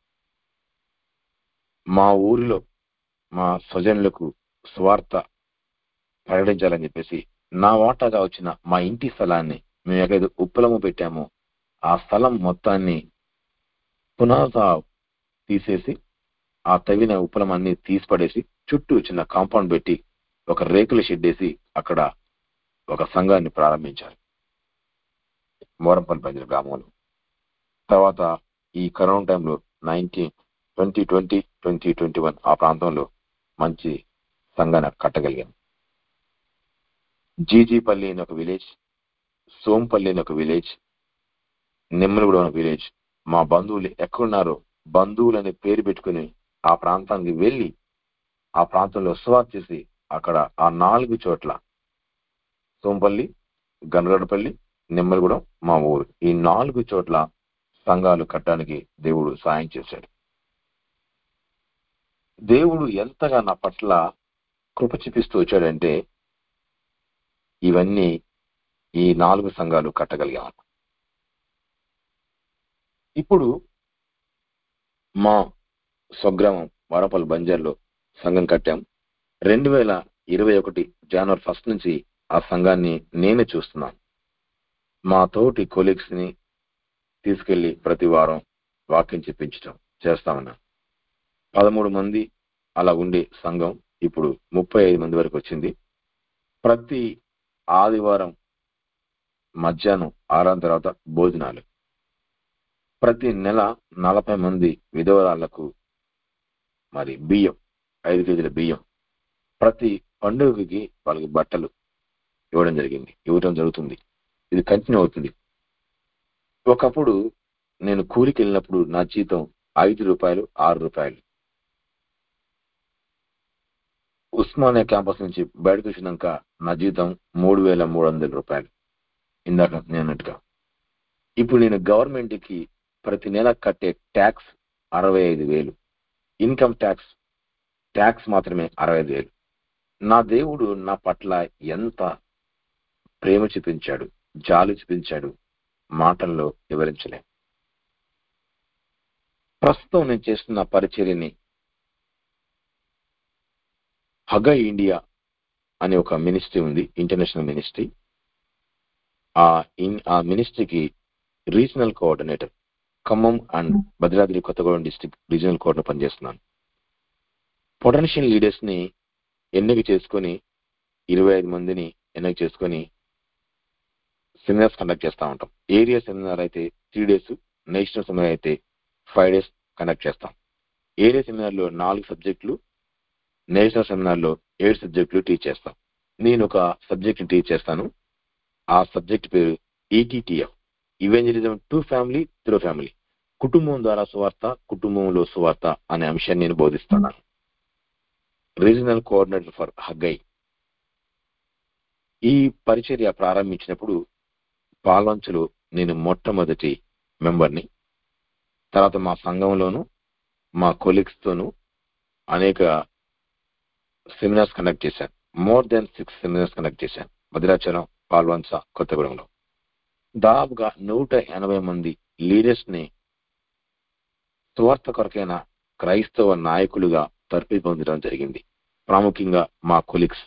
మా ఊరిలో మా స్వజనులకు స్వార్థ ప్రకటించాలని చెప్పేసి నా వాటాగా వచ్చిన మా ఇంటి స్థలాన్ని మేము ఎక్కడైతే ఉప్పలము పెట్టామో ఆ స్థలం మొత్తాన్ని పునాద తీసేసి ఆ తవ్విన ఉప్పలం అన్ని తీసి పడేసి చుట్టూ చిన్న కాంపౌండ్ పెట్టి ఒక రేకుల షెడ్ వేసి అక్కడ ఒక సంఘాన్ని ప్రారంభించారు మోరంపల్లి ప్రజల గ్రామంలో. తర్వాత ఈ కరోనా టైంలో nineteen twenty twenty twenty twenty one ఆ ప్రాంతంలో మంచి సంఘాన్ని కట్టగలిగాను. జీజీపల్లి అని ఒక విలేజ్, సోంపల్లి అని ఒక విలేజ్, నిమ్మలగూడ అని ఒక విలేజ్. మా బంధువులు ఎక్కడున్నారో బంధువులని పేరు పెట్టుకుని ఆ ప్రాంతానికి వెళ్ళి ఆ ప్రాంతంలో సువార్త చేసి అక్కడ ఆ నాలుగు చోట్ల సోంపల్లి, గనగడపల్లి, నిమ్మలగూడెం, మా ఊరు ఈ నాలుగు చోట్ల సంఘాలు కట్టడానికి దేవుడు సాయం చేశాడు. దేవుడు ఎంతగా నా పట్ల కృప చూపిస్తూ వచ్చాడంటే ఇవన్నీ ఈ నాలుగు సంఘాలు కట్టగలిగాను. ఇప్పుడు మా స్వగ్రామం వారపల్లి బంజార్లో సంఘం కట్టాం. రెండు వేల ఇరవై ఒకటి జనవరి ఫస్ట్ నుంచి ఆ సంఘాన్ని నేనే చూస్తున్నాను. మా తోటి కొలీగ్స్ ని తీసుకెళ్లి ప్రతి వారం వాక్యం చెప్పించడం చేస్తా ఉన్నాను. పదమూడు మంది అలా ఉండే సంఘం ఇప్పుడు ముప్పై ఐదు మంది వరకు వచ్చింది. ప్రతి ఆదివారం మధ్యాహ్నం ఆరాధన తర్వాత భోజనాలు. ప్రతి నెల నలభై మంది విధవరాళ్లకు మరి బియ్యం, ఐదు కేజీల బియ్యం, ప్రతి పండుగకి వాళ్ళకి బట్టలు ఇవ్వడం జరిగింది ఇవ్వడం జరుగుతుంది. ఇది కంటిన్యూ అవుతుంది. ఒకప్పుడు నేను కూలికి వెళ్ళినప్పుడు నా జీతం ఐదు రూపాయలు ఆరు రూపాయలు. ఉస్మానియా క్యాంపస్ నుంచి బయటకు వచ్చినాక నా జీతం మూడు వేల మూడు వందల రూపాయలు. ఇందాక నేను అన్నట్టుగా ఇప్పుడు నేను గవర్నమెంట్ కి ప్రతి నెల కట్టే ట్యాక్స్ అరవై ఐదు వేలు. ఇన్కమ్ ట్యాక్స్ ట్యాక్స్ మాత్రమే అరవై ఐదు వేలు. నా దేవుడు నా పట్ల ఎంత ప్రేమ చూపించాడు, జాలి చూపించాడు, మాటల్లో వివరించలే. ప్రస్తుతం నేను చేస్తున్న పరిచర్యని హగై ఇండియా అనే ఒక మినిస్ట్రీ ఉంది, ఇంటర్నేషనల్ మినిస్ట్రీ. ఆ ఇన్ ఆ మినిస్ట్రీకి regional coordinator, Khammam and Bhadradri Kothagudem district regional coordinator పనిచేస్తున్నాను. పొటెన్షియల్ లీడర్స్ ని ఎన్నిక చేసుకొని ఇరవై ఐదు మందిని ఎన్నిక చేసుకొని సెమినార్స్ కండక్ట్ చేస్తూ ఉంటాం. ఏరియా సెమినార్ అయితే త్రీ డేస్, నేషనల్ సెమినార్ అయితే ఫైవ్ డేస్ కండక్ట్ చేస్తాం. ఏరియా సెమినార్ లో నాలుగు సబ్జెక్టులు, నేషనల్ సెమినార్ లో ఏడు సబ్జెక్టులు టీచ్ చేస్తాం. నేను ఒక సబ్జెక్ట్ ని టీచ్ చేస్తాను. ఆ సబ్జెక్ట్ పేరు ETTF, evangelism to family through family. కుటుంబం ద్వారా సువార్త, కుటుంబంలో సువార్త అనే అంశాన్ని నేను బోధిస్తున్నాను. Regional coordinator for Haggai. ఈ పరిచర్య ప్రారంభించినప్పుడు పాల్వంచులో నేను మొట్టమొదటి మెంబర్ని. తర్వాత మా సంఘంలోను మా కొలీగ్స్ తోనూ అనేక సెమినార్స్ కండక్ట్ చేశాను. More than six seminars conduct చేశాను భద్రాచలం, పాల్వంచ, కొత్తగూడెంలో. దాదాపుగా నూట ఎనభై మంది లీడర్స్ ని సువార్త కొరకైన క్రైస్తవ నాయకులుగా తర్పి పొందడం జరిగింది. ప్రాముఖ్యంగా మా కొలీగ్స్.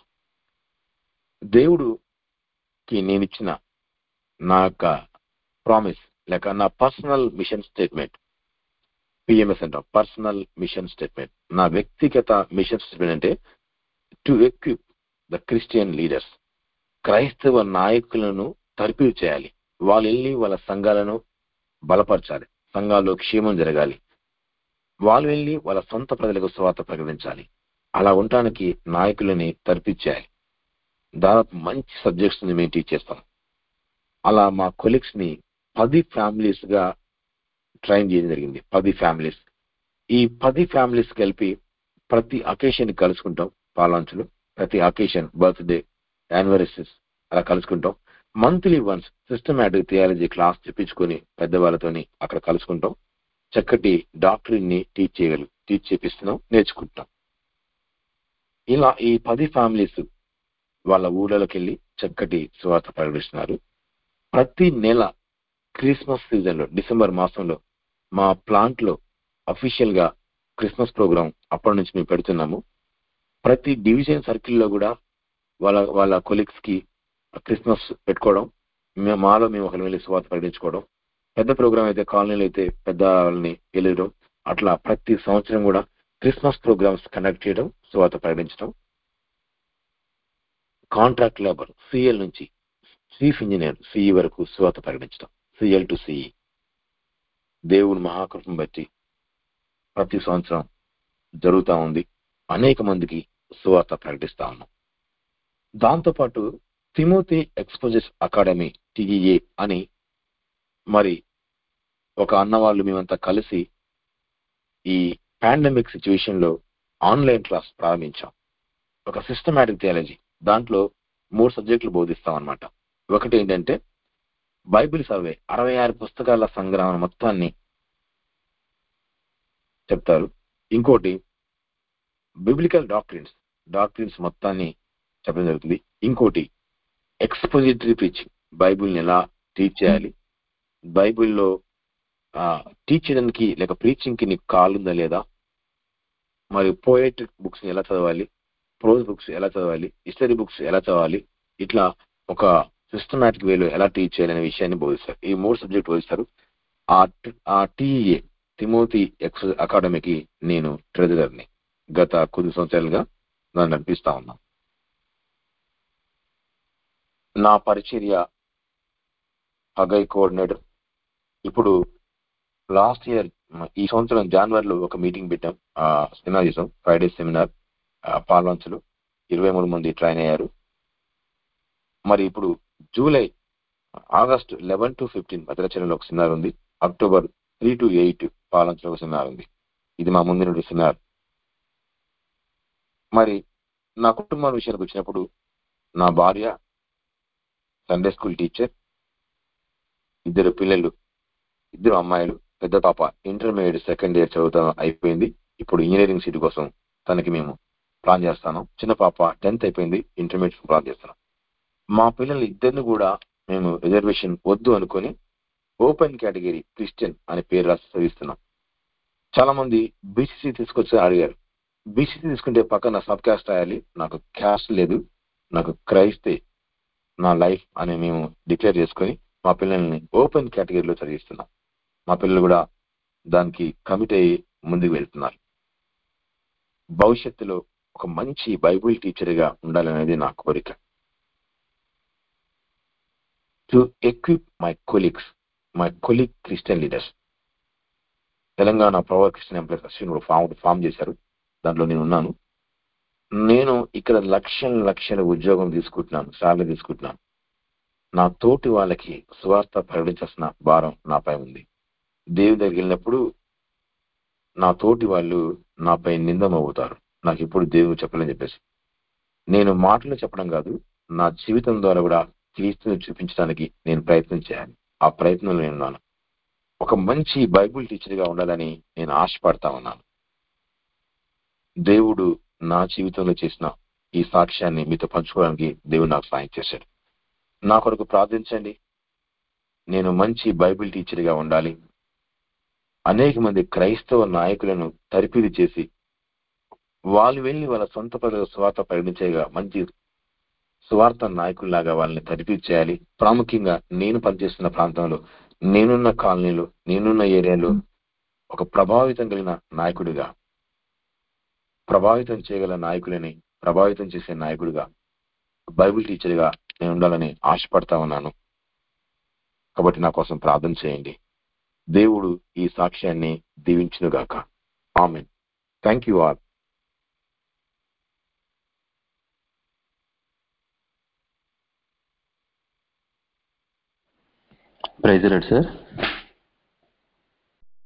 దేవుడుకి నేనిచ్చిన నా యొక్క ప్రామిస్ లేక నా పర్సనల్ మిషన్ స్టేట్మెంట్, పిఎంఎస్ అంటాం, పర్సనల్ మిషన్ స్టేట్మెంట్. నా వ్యక్తిగత మిషన్ స్టేట్మెంట్ అంటే to equip the Christian leaders. క్రైస్తవ నాయకులను తర్పీదు చేయాలి. వాళ్ళు వెళ్ళి వాళ్ళ సంఘాలను బలపరచాలి, సంఘాల్లో క్షేమం జరగాలి. వాళ్ళు వెళ్ళి వాళ్ళ సొంత ప్రజలకు సువార్త ప్రకటించాలి. అలా ఉండటానికి నాయకులని తర్పిచ్చేయాలి. దాదాపు మంచి సబ్జెక్ట్స్ ని మేము టీచ్ చేస్తాం. అలా మా కొలీగ్స్ ని పది ఫ్యామిలీస్ గా ట్రైన్ చేయడం జరిగింది. పది ఫ్యామిలీస్. ఈ పది ఫ్యామిలీస్ కలిపి ప్రతి అకేషన్ కలుసుకుంటాం. పాలాంచులు ప్రతి అకేషన్, బర్త్డే, యానివర్సరీస్ అలా కలుసుకుంటాం. Monthly once systematic theology class చెప్పించుకొని పెద్దవాళ్ళతోని అక్కడ కలుసుకుంటాం. చక్కటి డాక్టరీని టీచ్ చేయగలు టీచ్ చేపిస్తున్నాం, నేర్చుకుంటున్నాం. ఇలా ఈ పది ఫ్యామిలీస్ వాళ్ళ ఊళ్ళలోకి వెళ్ళి చక్కటి సువార్త ప్రకటిస్తున్నారు. ప్రతి నెల క్రిస్మస్ సీజన్ లో డిసెంబర్ మాసంలో మా ప్లాంట్ లో అఫీషియల్ గా క్రిస్మస్ ప్రోగ్రామ్ అప్పటి నుంచి మేము పెడుతున్నాము. ప్రతి డివిజన్ సర్కిల్లో కూడా వాళ్ళ వాళ్ళ కొలీగ్స్ కి క్రిస్మస్ పెట్టుకోవడం, మేము మాలో మేము ఒకరి వెళ్ళి సువార్త ప్రకటించుకోవడం, పెద్ద ప్రోగ్రామ్ అయితే కాలనీలో అయితే పెద్ద వాళ్ళని వెళ్ళడం, అట్లా ప్రతి సంవత్సరం కూడా క్రిస్మస్ ప్రోగ్రామ్స్ కండక్ట్ చేయడం, సువార్త ప్రకటించడం. కాంట్రాక్ట్ లేబర్ సిఎల్ నుంచి చీఫ్ ఇంజనీర్ సిఈ వరకు సువార్త ప్రకటించడం, సిఎల్ టు సిఈ. దేవుని మహాకృపను బట్టి ప్రతి సంవత్సరం జరుగుతూ ఉంది. అనేక మందికి సువార్త ప్రకటిస్తా ఉన్నాం. దాంతోపాటు తిమోతి ఎక్స్పోజెస్ అకాడమీ టిఈఏ అని మరి ఒక అన్నవాళ్ళు మేమంతా కలిసి ఈ పాండమిక్ సిచ్యువేషన్ లో ఆన్లైన్ క్లాస్ ప్రారంభించాం. ఒక సిస్టమాటిక్ థియాలజీ, దాంట్లో మూడు సబ్జెక్టులు బోధిస్తాం అనమాట. ఒకటి ఏంటంటే బైబిల్ సర్వే, అరవై ఆరు పుస్తకాల సంగ్రహణ మొత్తాన్ని చెప్తారు. ఇంకోటి బిబ్లికల్ డాక్ట్రిన్స్ డాక్ట్రిన్స్ మొత్తాన్ని చెప్పడం జరుగుతుంది. ఇంకోటి ఎక్స్పోజిటరీ ప్రీచింగ్, బైబిల్ని ఎలా టీచ్ చేయాలి, బైబిల్లో టీచ్ చేయడానికి లేక ప్రీచింగ్ కి నీకు కాలుందా లేదా, మరి పోయట్రిక్ బుక్స్ ఎలా చదవాలి, ప్రోజ్ బుక్స్ ఎలా చదవాలి, హిస్టరీ బుక్స్ ఎలా చదవాలి, ఇట్లా ఒక సిస్టమాటిక్ వేలో ఎలా టీచ్ చేయాలనే విషయాన్ని బోధిస్తారు. ఈ మూడు సబ్జెక్ట్ బోధిస్తారు. ఆ టీఈఏ తిమోతి ఎక్స్ అకాడమీకి నేను ట్రెజరర్ని. గత కొద్ది సంవత్సరాలుగా నన్ను నడిపిస్తా ఉన్నా. నా పరిచర్య హగై కోఆర్డినేటర్. ఇప్పుడు లాస్ట్ ఇయర్ ఈ సంవత్సరం జనవరిలో ఒక మీటింగ్ పెట్టాం, సెమినార్ చేసాం, ఫైవ్ డేస్ సెమినార్ పాల్వంచలు. ఇరవై మూడు మంది ట్రైన్ అయ్యారు. మరి ఇప్పుడు July August eleven to fifteen భద్రాచలంలో ఒక సెమినార్ ఉంది. అక్టోబర్ త్రీ టు ఎయిట్ పాలంచలో ఒక సెమినార్ ఉంది. ఇది మా ముందు నుండి సెమినార్. మరి నా కుటుంబం విషయానికి వచ్చినప్పుడు నా భార్య సండే స్కూల్ టీచర్, ఇద్దరు పిల్లలు, ఇద్దరు అమ్మాయిలు. పెద్ద పాప ఇంటర్మీడియట్ సెకండ్ ఇయర్ చదువుతాం అయిపోయింది. ఇప్పుడు ఇంజనీరింగ్ సీట్ కోసం తనకి మేము ప్లాన్ చేస్తాను. చిన్న పాప టెన్త్ అయిపోయింది, ఇంటర్మీడియట్ ప్లాన్ చేస్తున్నాం. మా పిల్లలు ఇద్దరిని కూడా మేము రిజర్వేషన్ వద్దు అనుకుని ఓపెన్ కేటగిరీ క్రిస్టియన్ అనే పేరు రాసి చదివిస్తున్నాం. చాలా మంది బీసీసీ తీసుకొచ్చి అడిగారు, బీసీసీ తీసుకుంటే పక్కన సబ్ క్యాస్ట్ రాయాలి, నాకు క్యాస్ట్ లేదు, నాకు క్రైస్తే నా లైఫ్ అని మేము డిక్లేర్ చేసుకుని మా పిల్లల్ని ఓపెన్ కేటగిరీలో చదివిస్తున్నాం. మా పిల్లలు కూడా దానికి కమిట్ అయ్యి ముందుకు వెళ్తున్నారు. భవిష్యత్తులో ఒక మంచి బైబిల్ టీచర్గా ఉండాలనేది నా కోరిక. To equip my colleagues my colleague Christian leaders. Telangana power Christian employees association form form చేశారు, దాంట్లో నేను ఉన్నాను. నేను ఇక్కడ లక్షల లక్షల ఉద్యోగం తీసుకుంటున్నాను, శాలరీ తీసుకుంటున్నాను. నా తోటి వాళ్ళకి సువార్త ప్రకటించాల్సిన భారం నాపై ఉంది. దేవుని దగ్గరికి వెళ్ళినప్పుడు నా తోటి వాళ్ళు నాపై నిందమవుతారు. నాకు ఇప్పుడు దేవుడు చెప్పాలని చెప్పేసి నేను మాటలు చెప్పడం కాదు, నా జీవితం ద్వారా కూడా క్రీస్తుని చూపించడానికి నేను ప్రయత్నం చేయాలి. ఆ ప్రయత్నంలో నేను ఉన్నాను. ఒక మంచి బైబిల్ టీచర్గా ఉండాలని నేను ఆశపడతా ఉన్నాను. దేవుడు నా జీవితంలో చేసిన ఈ సాక్ష్యాన్ని మీతో పంచుకోవడానికి దేవుడు నాకు సాయం చేశాడు. నా కొరకు ప్రార్థించండి. నేను మంచి బైబిల్ టీచర్గా ఉండాలి. అనేక మంది క్రైస్తవ నాయకులను తరిపిది చేసి వాళ్ళు వెళ్ళి వాళ్ళ సొంత ప్రజల స్వార్థ ప్రకటించేగా మంచి స్వార్థ నాయకుల్లాగా వాళ్ళని తరిపి చేయాలి. ప్రాముఖ్యంగా నేను పనిచేస్తున్న ప్రాంతంలో, నేనున్న కాలనీలో, నేనున్న ఏరియాలో ఒక ప్రభావితం కలిగిన నాయకుడిగా, ప్రభావితం చేయగల నాయకులని ప్రభావితం చేసే నాయకుడిగా, బైబిల్ టీచర్గా నేను ఉండాలని ఆశపడతా ఉన్నాను. కాబట్టి నా కోసం ప్రార్థన చేయండి. దేవుడు ఈ సాక్ష్యాన్ని దీవించునుగాక. ఆమేన్. Thank you all. Praise lord sir.